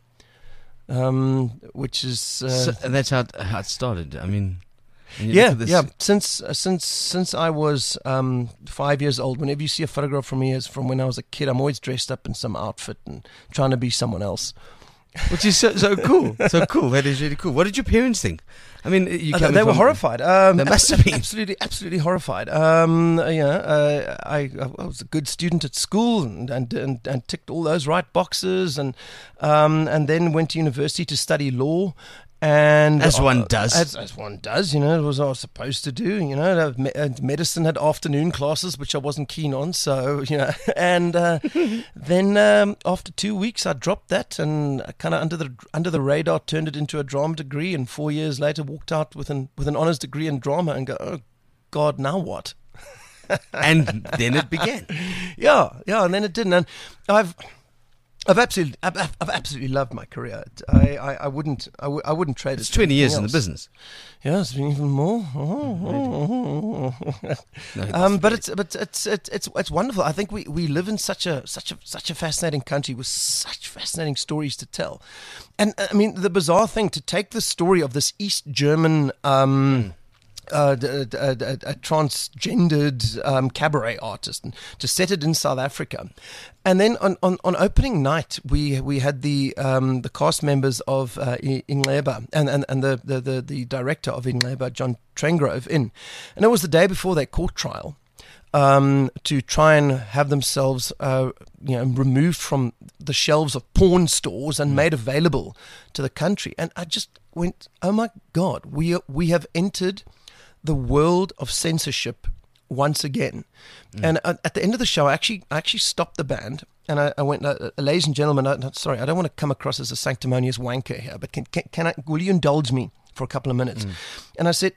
um, which is... Uh, So, and that's how it, how it started. I mean... when you Yeah, look at this- yeah. Since uh, since since I was um, five years old, whenever you see a photograph from me as from when I was a kid, I'm always dressed up in some outfit and trying to be someone else. Which is so, so cool. So cool. That is really cool. What did your parents think? I mean, you Uh, coming they were from- horrified. Um, They must have been. absolutely, absolutely horrified. Um, you know, uh, I, I was a good student at school and and, and, and ticked all those right boxes, and um, and then went to university to study law. And As one does. as, as one does, you know, it was what I was supposed to do. You know, me- uh, medicine had afternoon classes, which I wasn't keen on. So, you know, and uh, then um, after two weeks, I dropped that and kind of under the under the radar turned it into a drama degree. And four years later, walked out with an with an honors degree in drama and go, oh God, now what? And then it began. Yeah, yeah, and then it didn't. And I've. I've absolutely, I've, I've absolutely loved my career. I, I, I wouldn't, I, w- I wouldn't trade It's it. for twenty years anything in the else. business. Yeah, it's been even more. No, um, but it's, but it's, it's, it's, it's wonderful. I think we, we live in such a, such a, such a fascinating country with such fascinating stories to tell. And I mean, the bizarre thing to take the story of this East German. Um, Uh, d- d- d- a, a transgendered um, cabaret artist, and to set it in South Africa, and then on, on, on opening night we we had the um, the cast members of uh, I- Ingleba and, and, and the, the, the, the director of Ingleba, John Trengrove, in, and it was the day before their court trial. Um, to try and have themselves, uh, you know, removed from the shelves of porn stores and made available to the country, and I just went, "Oh my God, we are, we have entered the world of censorship once again." Mm. And uh, at the end of the show, I actually, I actually stopped the band and I, I went, uh, "Ladies and gentlemen, I, sorry, I don't want to come across as a sanctimonious wanker here, but can, can, can I? Will you indulge me for a couple of minutes?" Mm. And I said,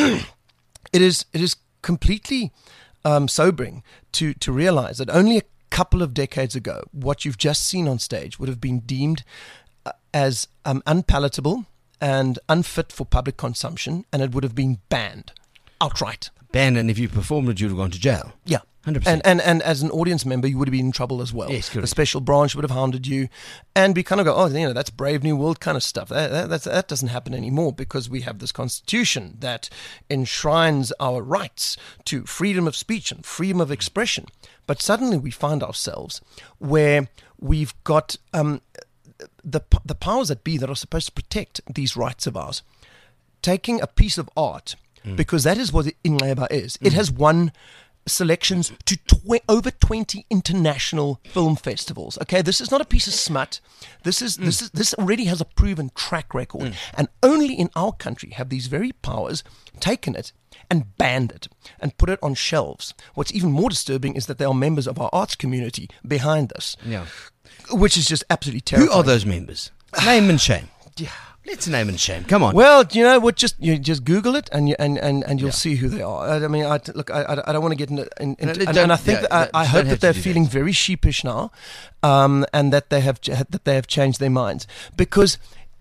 "It is, it is completely um, sobering to to realize that only a couple of decades ago, what you've just seen on stage would have been deemed uh, as um, unpalatable and unfit for public consumption, and it would have been banned outright." Banned, and if you performed it, you'd have gone to jail. Yeah. one hundred percent. And, and and as an audience member, you would have been in trouble as well. Yes, correct. The special branch would have hounded you, and we kind of go, "Oh, you know, that's Brave New World kind of stuff. That that, that's, that doesn't happen anymore because we have this constitution that enshrines our rights to freedom of speech and freedom of expression." But suddenly we find ourselves where we've got um, the the powers that be that are supposed to protect these rights of ours taking a piece of art, mm. because that is what Ingleba is. Mm. It has won selections to tw- over twenty international film festivals. Okay, this is not a piece of smut. This is mm. this is this already has a proven track record, mm. and only in our country have these very powers taken it and banned it and put it on shelves. What's even more disturbing is that there are members of our arts community behind this, Yeah. which is just absolutely terrifying. Who are those members? Name and shame. Yeah. Let's name and shame. Come on. Well, you know what? Just you just Google it, and you, and, and, and you'll Yeah. see who they are. I, I mean, I, look, I, I don't want to get into, in, No, into don't- and, and I think yeah, that I, I don't hope have that to they're do feeling that. very sheepish now, um, and that they have ch- that they have changed their minds. Because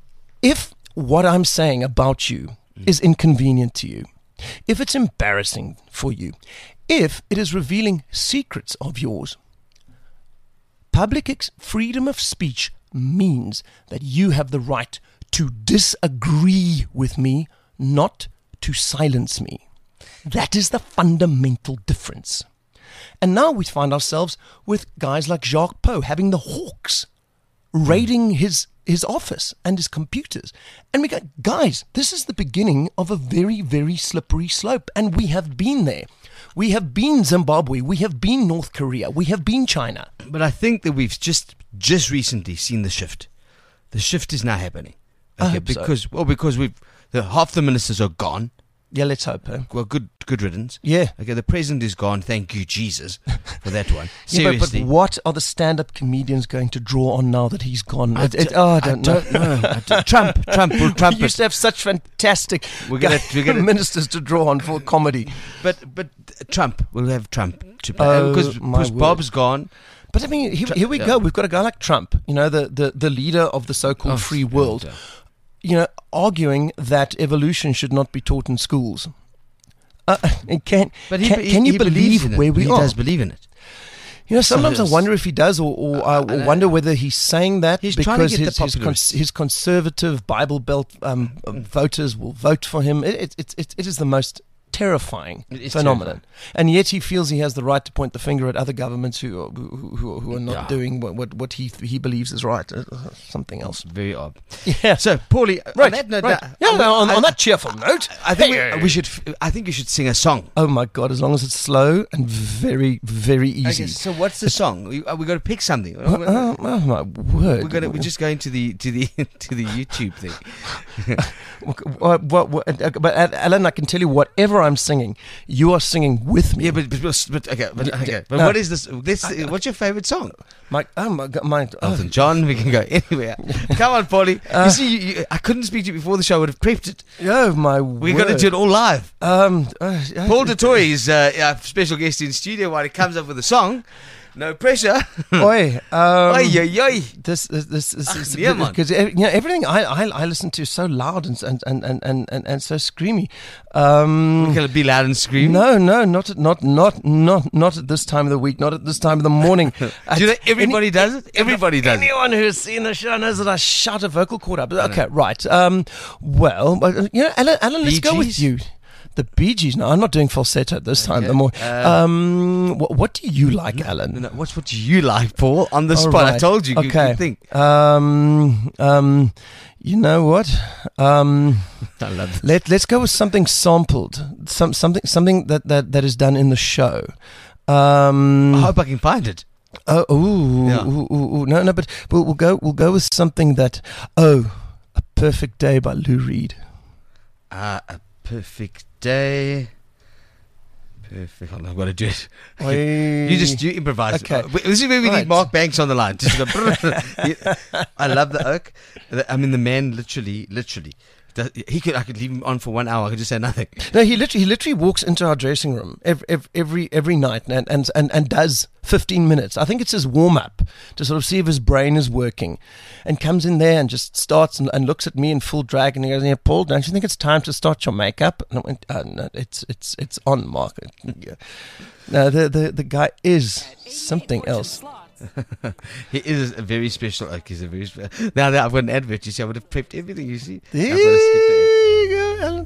if what I'm saying about you mm. is inconvenient to you, if it's embarrassing for you, if it is revealing secrets of yours, public ex- freedom of speech means that you have the right to disagree with me, not to silence me. That is the fundamental difference. And now we find ourselves with guys like Jacques Poe having the hawks raiding his his office and his computers. And we go, guys, this is the beginning of a very, very slippery slope. And we have been there. We have been Zimbabwe. We have been North Korea. We have been China. But I think that we've just just recently seen the shift. The shift is now happening. I Okay, hope so. because well, because we've the half the ministers are gone. Yeah, let's hope. Eh? Well, good good riddance. Yeah. Okay, the president is gone. Thank you, Jesus, for that one. Yeah, but, but Seriously. what are the stand-up comedians going to draw on now that he's gone? I It- it- d- oh, I I don't, don't know. know. I don't- Trump, Trump will Trump We used it. to have such fantastic We're gonna- guy- we're gonna- ministers to draw on for comedy. But but Trump, we'll have Trump to play Oh, because my because word. Bob's gone. But I mean, here, Tru- here we yeah. go. We've got a guy like Trump, you know, the, the, the leader of the so-called Oh, free world, yeah. you know, arguing that evolution should not be taught in schools. Uh, and can, But he, can, he- can you he believes believe in it. where we he are? does believe in it. You know, sometimes I it's- wonder if he does, or, or, uh, or I- wonder whether he's saying that He's trying to because get the his, his, popular- cons- his conservative Bible Belt um, voters will vote for him. It, it, it, it, it is the most terrifying It is phenomenon, and yet he feels he has the right to point the finger at other governments who are, who, who, who are not Yeah. doing what, what, what he he believes is right. Uh, something else. Very odd. Yeah. So, Paulie, on Right. that note, right. uh, Yeah, I- on, I- on that cheerful note, I think hey. we, we should. f- I think you should sing a song. Oh my God! As long as it's slow and very, very easy. Okay, so what's the song? We, uh, we got to pick something. Oh, oh my word! We're gonna. We're just going to the to the to the YouTube thing. What, what, what, uh, but uh, Alan, I can tell you, whatever I'm singing, you are singing with me. Yeah, but but, but okay, but, Yeah, okay. But no. what is this? This what's your favorite song? my, oh my God, my, oh, Elton John. We can go anywhere. Come on, Paulie. Uh, you see, you, you, I couldn't speak to you before the show. I would have prepped it. oh my We're word. going to do it all live. Um, uh, uh, Paul DeToy is uh, our special guest in studio while he comes up with a song. No pressure. Oi, um, Oi, oi, oi. This, this, this, this Ach, is nee, man. because you know everything I, I, I listen to is so loud and and and and and, and, and so screamy. Um, We're going to be loud and scream. No, no, not at, not not not not at this time of the week. Not at this time of the morning. Do you know everybody Any- does it? Everybody does it. Anyone who has seen the show knows that I shout a vocal cord up. Okay, right. Um, well, uh, you know, Alan, Alan let's Bee go with Gees? you. The Bee Gees. No, I'm not doing falsetto this time. Okay. The more. Uh, um, what, what do you like, Alan? No, no, what's what you like, Paul? On the All spot. I right. told you. you Okay. could think. Um, um, you know what? Um, I love this. let let's go with something sampled. Some something something that, that, that is done in the show. Um, I hope I can find it. Oh, ooh, Yeah. ooh, ooh, ooh. no, no, but we'll, we'll go. We'll go with something that. Oh, A Perfect Day by Lou Reed. Uh, a perfect day. Perfect. Hold on, I've got to do it. Oi. You just you improvise. Okay. Uh, wait, this is where we Right. need Mark Banks on the line. Just go, brrr. I love the oak. I mean, the man literally, literally. does- He could. I could leave him on for one hour. I could just say nothing. No, he literally he literally walks into our dressing room every every every, every night and, and and and does fifteen minutes. I think it's his warm up to sort of see if his brain is working, and comes in there and just starts and, and looks at me in full drag and he goes, "Yeah, Paul, don't you think it's time to start your makeup?" And I went, uh, "No, it's it's it's on, Mark." Yeah. No, the the the guy is something else. He is a very special oak. He's a very spe- now that I've got an advert. You see, I would have prepped everything. You see, There I've got to skip the you go, Alan.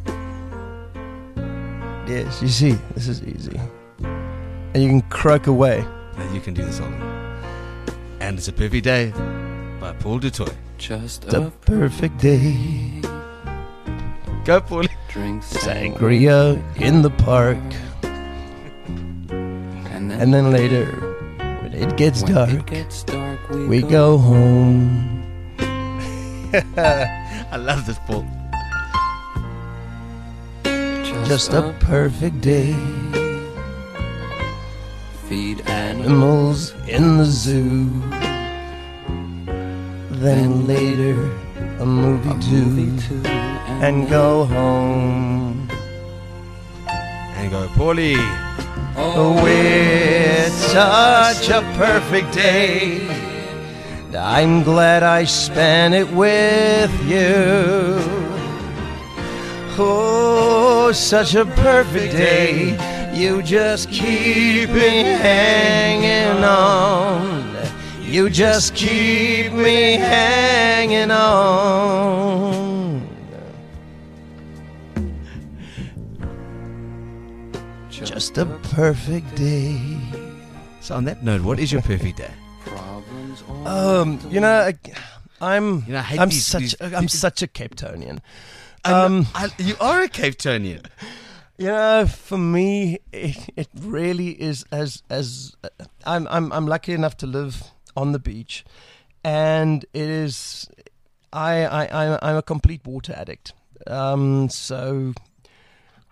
Yes, you see, this is easy, and you can croak away. ad. Now you can do the song. And it's a perfect day by Paul DeToy. Just It's a perfect day. Go, Paul. drink Sangria in the park, and then, and then later, when it gets when dark, it gets dark, we, we go home. I love this, Paul. Just a perfect day. feed animals. Animals in the zoo. Then later, a movie A too, movie too, and go home. And go, Paulie. Oh, it's such a perfect day. I'm glad I spent it with you. Oh, such a perfect day. You just keep me hanging on. You just keep me hanging on. Just a perfect day. So on that note, what is your perfect day? Problems on Um, you know, I, I'm You know, I hate I'm these- such these- I'm such a Cape Townian. Um, Um, I, you are a Cape Townian. You know, for me, it, it really is as as uh, I'm I'm I'm lucky enough to live on the beach, and it is I I I'm, I'm a complete water addict. Um, so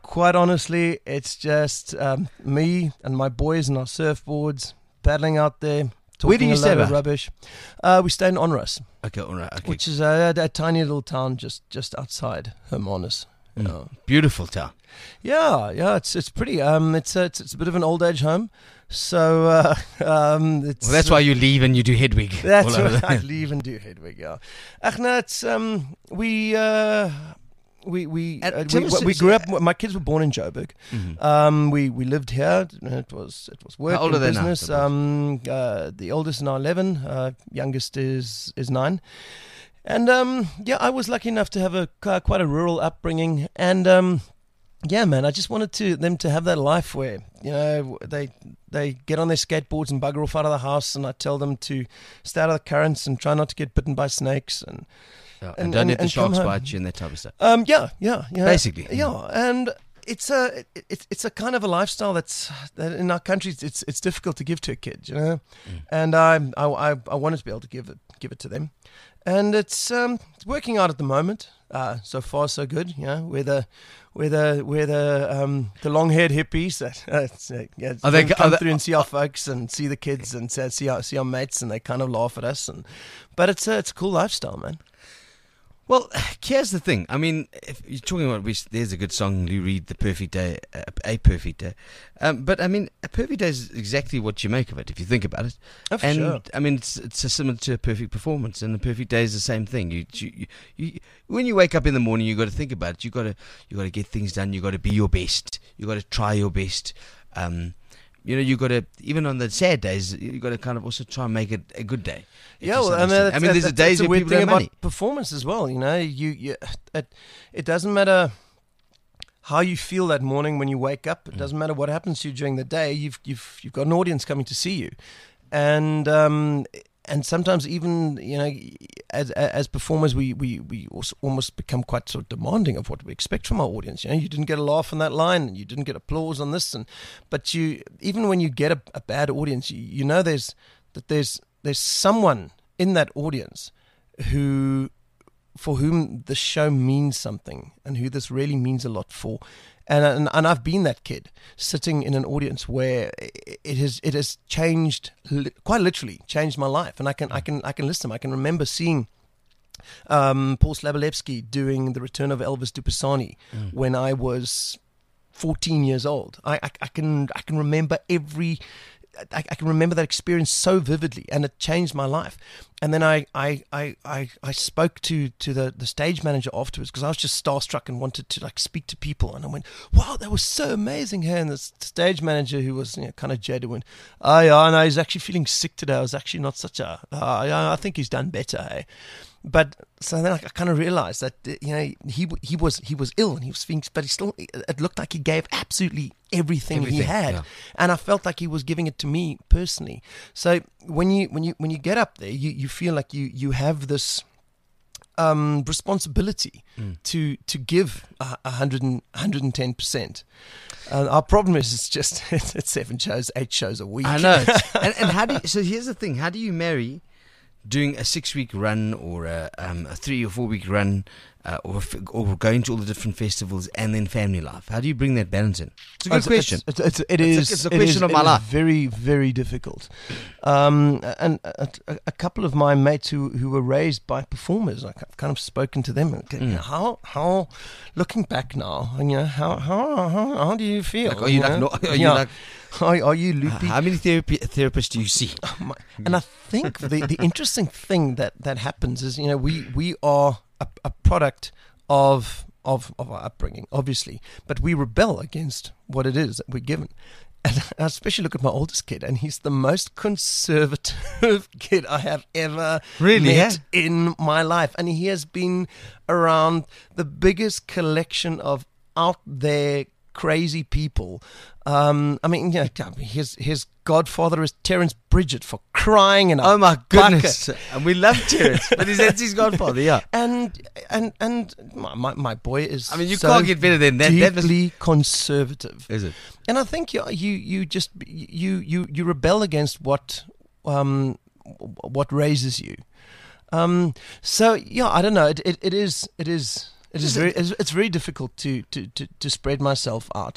quite honestly, it's just um, me and my boys and our surfboards paddling out there. Where do you a stay load of at? rubbish. Uh, we stay in Onrus, Okay, all right. Okay. which is a, a tiny little town just, just outside Hermanus. Mm. Uh, Beautiful town. yeah, yeah, it's it's pretty. Um, it's a, it's, it's a bit of an old age home, so uh, um, it's Well, that's why you leave and you do Hedwig. That's all over right. I there. leave and do Hedwig. Yeah. Ach, no, it's um, we uh, we we And uh, tell we, us- we grew up. My kids were born in Joburg. Mhm. Um, we we lived here. It was it was work How old and are they now, business. suppose? um, uh, the oldest is now eleven. Uh, youngest is is nine. And um, yeah, I was lucky enough to have a uh, quite a rural upbringing, and um, yeah, man, I just wanted to them to have that life where you know they they get on their skateboards and bugger off out of the house, and I tell them to stay out of the currents and try not to get bitten by snakes, and Yeah, and, and- don't and- let the and come sharks home. bite you and that type of stuff. um, yeah, yeah, yeah, Basically. yeah, and it's a it, it's it's a kind of a lifestyle that's that in our country it's it's difficult to give to a kid, you know, Mm. and I I I I wanted to be able to give it give it to them, and it's um it's working out at the moment. Uh, so far so good, you know. We're the we're the we're the um the long haired hippies that uh, it's, uh, yeah, Are they- come are they- through and see our folks and see the kids and see see our, see our mates, and they kind of laugh at us, and but it's a it's a cool lifestyle, man. Well, here's the thing. I mean, if you're talking about, which, there's a good song, Lou Reed, The Perfect Day, uh, A Perfect Day. Um, but, I mean, a perfect day is exactly what you make of it, if you think about it. Oh, for and, sure. I mean, it's, it's a similar to a perfect performance, and a perfect day is the same thing. You, you, you, you when you wake up in the morning, you got to think about it. You got to, you got to get things done. You got to be your best. You got to try your best. Um, you know, you got to, even on the sad days, you got to kind of also try and make it a good day. if Yeah, you well, I mean, understand. that's, I mean, there's that's, the days that's a where weird people thing don't have about money. performance as well. You know, you, you it, it doesn't matter how you feel that morning when you wake up. It doesn't matter what happens to you during the day. You've you've you've got an audience coming to see you, and um and sometimes even you know as as performers we we we also almost become quite sort of demanding of what we expect from our audience. You know, you didn't get a laugh on that line, and you didn't get applause on this, and but you even when you get a, a bad audience, you, you know there's that there's there's someone in that audience who for whom the show means something and who this really means a lot for. And, and and I've been that kid sitting in an audience where it has it has changed li- quite literally changed my life, and I can I can I can list them. I can remember seeing um, Paul Slabolevsky doing The Return of Elvis Dupisani Mm. when I was fourteen years old. I, I I can I can remember every. I, I can remember that experience so vividly, and it changed my life. And then I, I, I, I, I spoke to, to the, the stage manager afterwards because I was just starstruck and wanted to like speak to people. And I went, "Wow, that was so amazing here!" And the s- stage manager, who was you know, kind of jaded, went, "Oh yeah, no, he's actually feeling sick today. I was actually not such a. Uh, yeah, I think he's done better." Hey? But so then I, I kind of realized that uh, you know he he was he was ill and he was feeling, but he still it looked like he gave absolutely everything, he Everything, had, yeah. and I felt like he was giving it to me personally. So when you when you when you get up there, you, you feel like you you have this um, responsibility Mm. to to give a a hundred and hundred and ten percent. Uh, our problem is it's just it's seven shows, eight shows a week. I know. It's- and, and how do you, so here's the thing. How do you marry doing a six-week run or a, um, a three or four-week run uh, or, f- or going to all the different festivals and then family life? How do you bring that balance in? It's a good It's- question. It's, it's, it's, it It's a- is- it's a it question is- of it my is life. Very, very difficult. Um, and a, a, a couple of my mates who, who were raised by performers, like, I've kind of spoken to them. And, you know, Mm. how, how, looking back now, and, you know, how, how, how, how do you feel? Like, are you like, know? no, are you Yeah. like Are, are you loopy? how many therapy, therapists do you see? My- and I think the, the interesting thing that, that happens is, you know, we, we are a, a product of, of of our upbringing, obviously, but we rebel against what it is that we're given. And I especially look at my oldest kid, and he's the most conservative kid I have ever Really, met yeah? in my life. And he has been around the biggest collection of out there crazy people. Um, I mean, you know, his his godfather is Terence Bridget, for crying in a Oh my goodness! bucket. And we love Terence, but he's, that's his godfather. Yeah. And and and my my, my boy is. I mean, you so can't get better than that. That was- Deeply conservative, Is it? and I think you you you just you you you rebel against what um what raises you. Um. So yeah, I don't know. It it, it is it is. It is very, it's, it's very difficult to, to, to, to spread myself out.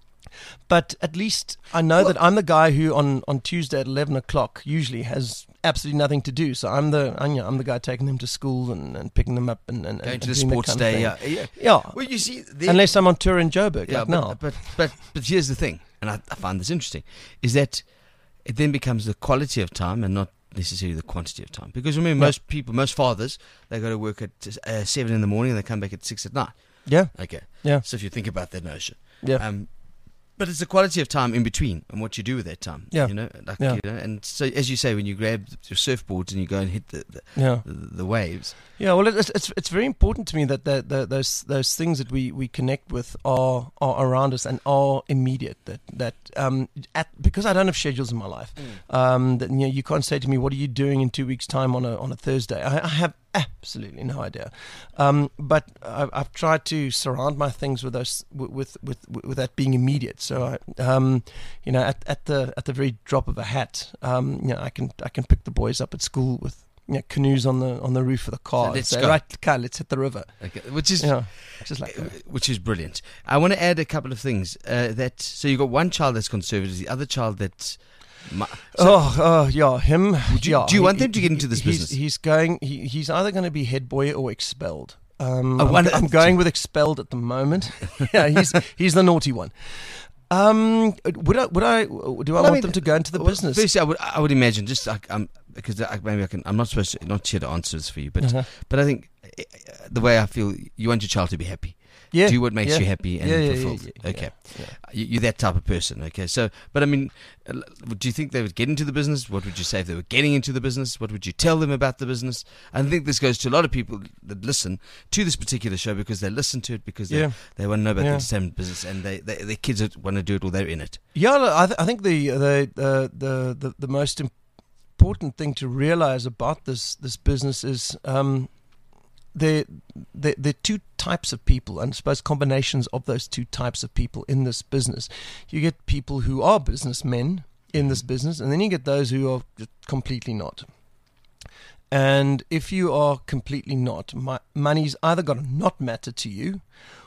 But at least I know well, that I'm the guy who on, on Tuesday at eleven o'clock usually has absolutely nothing to do. So I'm the I'm, you know, I'm the guy taking them to school and, and picking them up and, and going and to the doing sports that kind day. of Yeah, yeah. yeah. Well, you see, unless I'm on tour in Joburg, yeah, like but, now. But but but here's the thing, and I, I find this interesting, is that it then becomes the quality of time and not necessarily the quantity of time. Because remember, Yeah. most people, most fathers, they go to work at uh, seven in the morning and they come back at six at night. Yeah, Okay. yeah, So if you think about that notion, yeah. um, but it's the quality of time in between and what you do with that time. Yeah. You know, like Yeah. you know, and so as you say, when you grab your surfboards and you go and hit the the, yeah. the, the waves. Yeah, well, it's it's it's very important to me that the, the, those those things that we, we connect with are are around us and are immediate. That that um at because I don't have schedules in my life. Mm. Um, that you know you can't say to me, what are you doing in two weeks' time on a on a Thursday? I, I have absolutely no idea. Um, but I've, I've tried to surround my things with those with with with, with that being immediate. So I, um, you know, at at the at the very drop of a hat, um, you know, I can I can pick the boys up at school with. You know, canoes on the on the roof of the car. So and let's say, go. right, Kyle, let's hit the river. Okay, which is Yeah, just like that. which is brilliant. I want to add a couple of things. Uh, that so you got one child that's conservative, the other child that's. So oh, oh, yeah, him. Would you- yeah, do you want he- them to get into this he's, business? He's going. He, he's either going to be head boy or expelled. Um, I I'm, wonder- I'm going with expelled at the moment. yeah, he's he's the naughty one. Um, would I? Would I? Do I Well, I want mean, them to go into the well, business? Firstly, I would I would imagine just like um because I, maybe I can I'm not supposed to not here to answer this for you, but Uh-huh. but I think uh, the way I feel, you want your child to be happy. Yeah, Do what makes yeah. you happy and Yeah, yeah, fulfilled. yeah, yeah, okay, yeah. You- you're that type of person. Okay, so but I mean, uh, do you think they would get into the business? What would you say if they were getting into the business? What would you tell them about the business? I think this goes to a lot of people that listen to this particular show because they listen to it because they, Yeah. they want to know about Yeah. the entertainment business and they, they their kids want to do it or they're in it. Yeah, look, I, th- I think the the, the the the the most important thing to realize about this this business is um, the the the two types of people, and I suppose combinations of those two types of people in this business. You get people who are businessmen in this business, and then you get those who are just completely not. And if you are completely not, my, money's either got to not matter to you,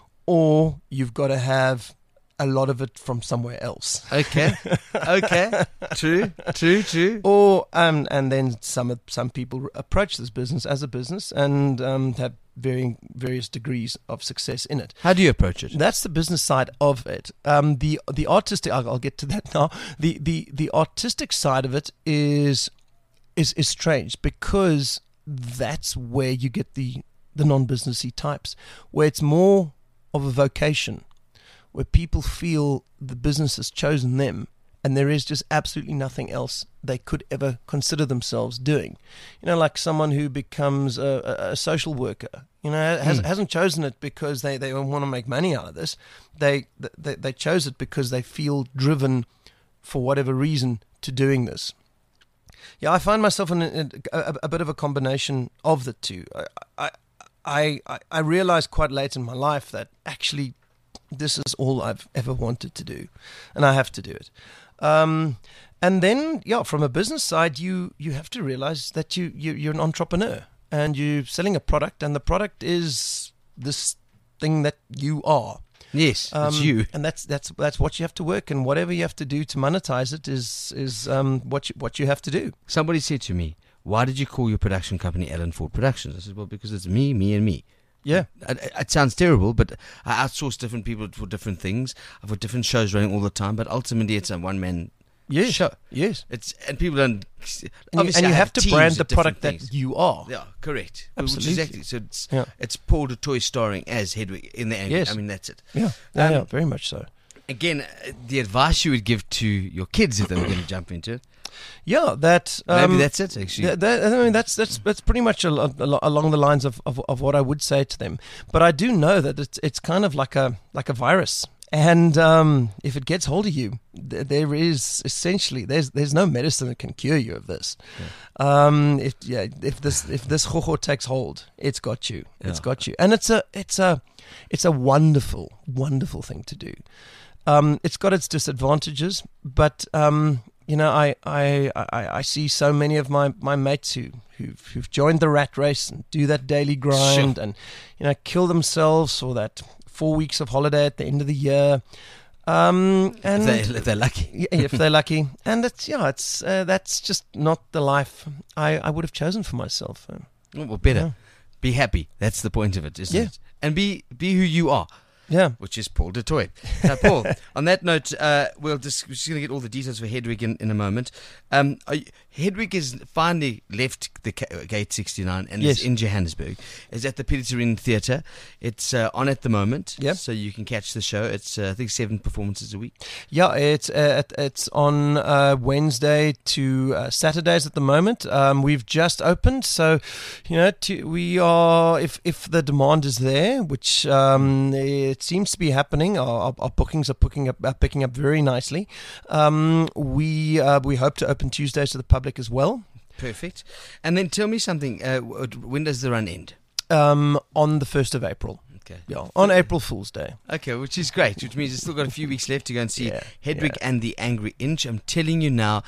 or you've got to have a lot of it from somewhere else. Okay, okay, true, true, true. Or um, and then some some people approach this business as a business and um, have varying various degrees of success in it. How do you approach it? That's the business side of it. Um, the the artistic, I'll, I'll get to that now. The, the the artistic side of it is is is strange because that's where you get the the non-businessy types, where it's more of a vocation, where people feel the business has chosen them and there is just absolutely nothing else they could ever consider themselves doing. You know, like someone who becomes a, a, a social worker, you know, has, Mm. hasn't chosen it because they, they want to make money out of this. They, they they chose it because they feel driven for whatever reason to doing this. Yeah, I find myself in a, a, a bit of a combination of the two. I, I, I, I realized quite late in my life that actually this is all I've ever wanted to do, and I have to do it. Um, and then, yeah, from a business side, you, you have to realize that you, you, you're an entrepreneur, and you're selling a product, and the product is this thing that you are. Yes, Um, it's you. and that's that's that's what you have to work, and whatever you have to do to monetize it is is um, what you, what you have to do. Somebody said to me, "Why did you call your production company Alan Ford Productions?" I said, "Well, because it's me, me, and me." Yeah, It, it- it sounds terrible, but I outsource different people for different things. I've got different shows running all the time, but ultimately it's a one-man yes, show. yes. It's and people don't. And you, Obviously, and you I have to teams brand of the different product that things. you are. Yeah, correct. Absolutely. Which is exactly. So it's Yeah. it's Paul du Toit starring as Hedwig in the end. Yes. I mean that's it. Yeah, yeah, Um, yeah, very much so. Again, uh, the advice you would give to your kids if they were going to jump into it. Yeah, that um, Maybe that's it. Actually, That, that, I mean, that's that's that's pretty much a, a, a- along the lines of, of, of what I would say to them. But I do know that it's it's kind of like a like a virus, and um, if it gets hold of you, th- there is essentially there's there's no medicine that can cure you of this. Um, if yeah, if this if this hoho takes hold, it's got you. It's Yeah. got you, and it's a it's a it's a wonderful wonderful thing to do. Um, it's got its disadvantages, but um, you know, I, I, I, I see so many of my, my mates who, who've, who've joined the rat race and do that daily grind Sure. and, you know, kill themselves for that four weeks of holiday at the end of the year. Um, and If, they, if they're lucky. yeah, if they're lucky. And it's, yeah, it's, uh, that's just not the life I, I would have chosen for myself. Uh, Oh, well, better. Yeah. Be happy. That's the point of it, isn't Yeah. it? And be be who you are. Yeah. Which is Paul du Toit. Now, Paul, on that note, uh, we'll just, we're just going to get all the details for Hedwig in, in a moment. Um, are you, Hedwig has finally left the ca- Gate sixty-nine and Yes. is in Johannesburg. It's at the Pietersreen Theatre. It's uh, on at the moment, Yep. so you can catch the show. It's, uh, I think, seven performances a week. Yeah, it's uh, it- it's on uh, Wednesday to uh, Saturdays at the moment. Um, we've just opened, so you know to, we are if if the demand is there, which um, it seems to be happening. Our, our, our bookings are picking up are picking up very nicely. Um, we uh, we hope to open Tuesdays to the public as well. Perfect. And then tell me something. Uh, w- when does the run end? Um, on the first of April. Okay. Yeah, on April Fool's Day. Okay, which is great, which means it's still got a few weeks left to go and see Yeah, Hedwig yeah. and the Angry Inch. I'm telling you now,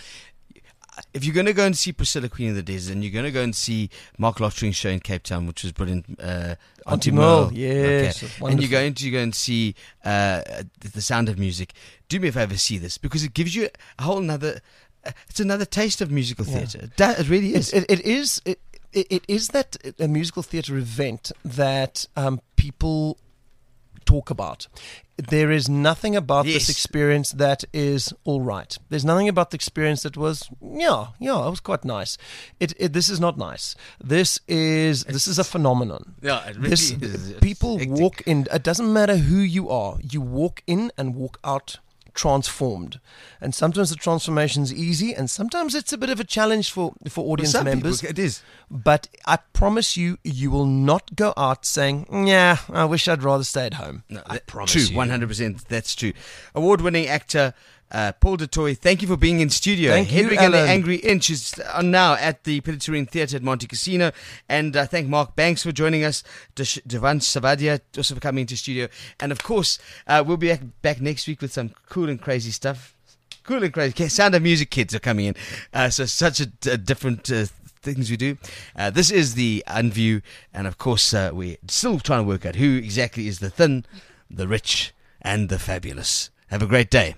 if you're going to go and see Priscilla, Queen of the Desert, and you're going to go and see Mark Lottering's show in Cape Town, which was brilliant, uh, Auntie Auntie Merle, Merle, yes, okay. it's and you're wonderful. going to go and see uh, The Sound of Music, do me a favor, see this, because it gives you a whole nother, uh, it's another taste of musical Yeah. theatre. It, does- it really is. It, it, it is. It, it, it is that a musical theatre event that um, people talk about. There is nothing about Yes. this experience that is all right. There's nothing about the experience that was, yeah, yeah, it was quite nice. It, it this is not nice. This is this is a phenomenon. Yeah, it really This is. It's people hectic. walk in. It doesn't matter who you are. You walk in and walk out transformed, and sometimes the transformation is easy, and sometimes it's a bit of a challenge for for For audience some members. people, it is. But I promise you, you will not go out saying, "Yeah, I wish I'd rather stay at home." No, I that- promise true, you. one hundred percent. That's true. Award-winning actor uh, Paul du Toit, thank you for being in studio. Thank you, Hedwig and the Alan. Angry Inch is on now at the Pietersreen Theatre at Monte Casino. And I uh, thank Mark Banks for joining us, Desh- Devan Savadia also for coming into studio. And of course, uh, we'll be back, back next week with some cool and crazy stuff. Cool and crazy. Sound of Music kids are coming in. Uh, so such a, a different uh, things we do. Uh, this is the Unview, and of course uh, we're still trying to work out who exactly is the thin, the rich, and the fabulous. Have a great day.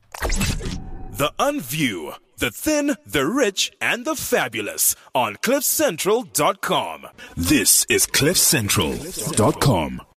The Unview, the thin, the rich, and the fabulous on cliff central dot com. This is cliff central dot com.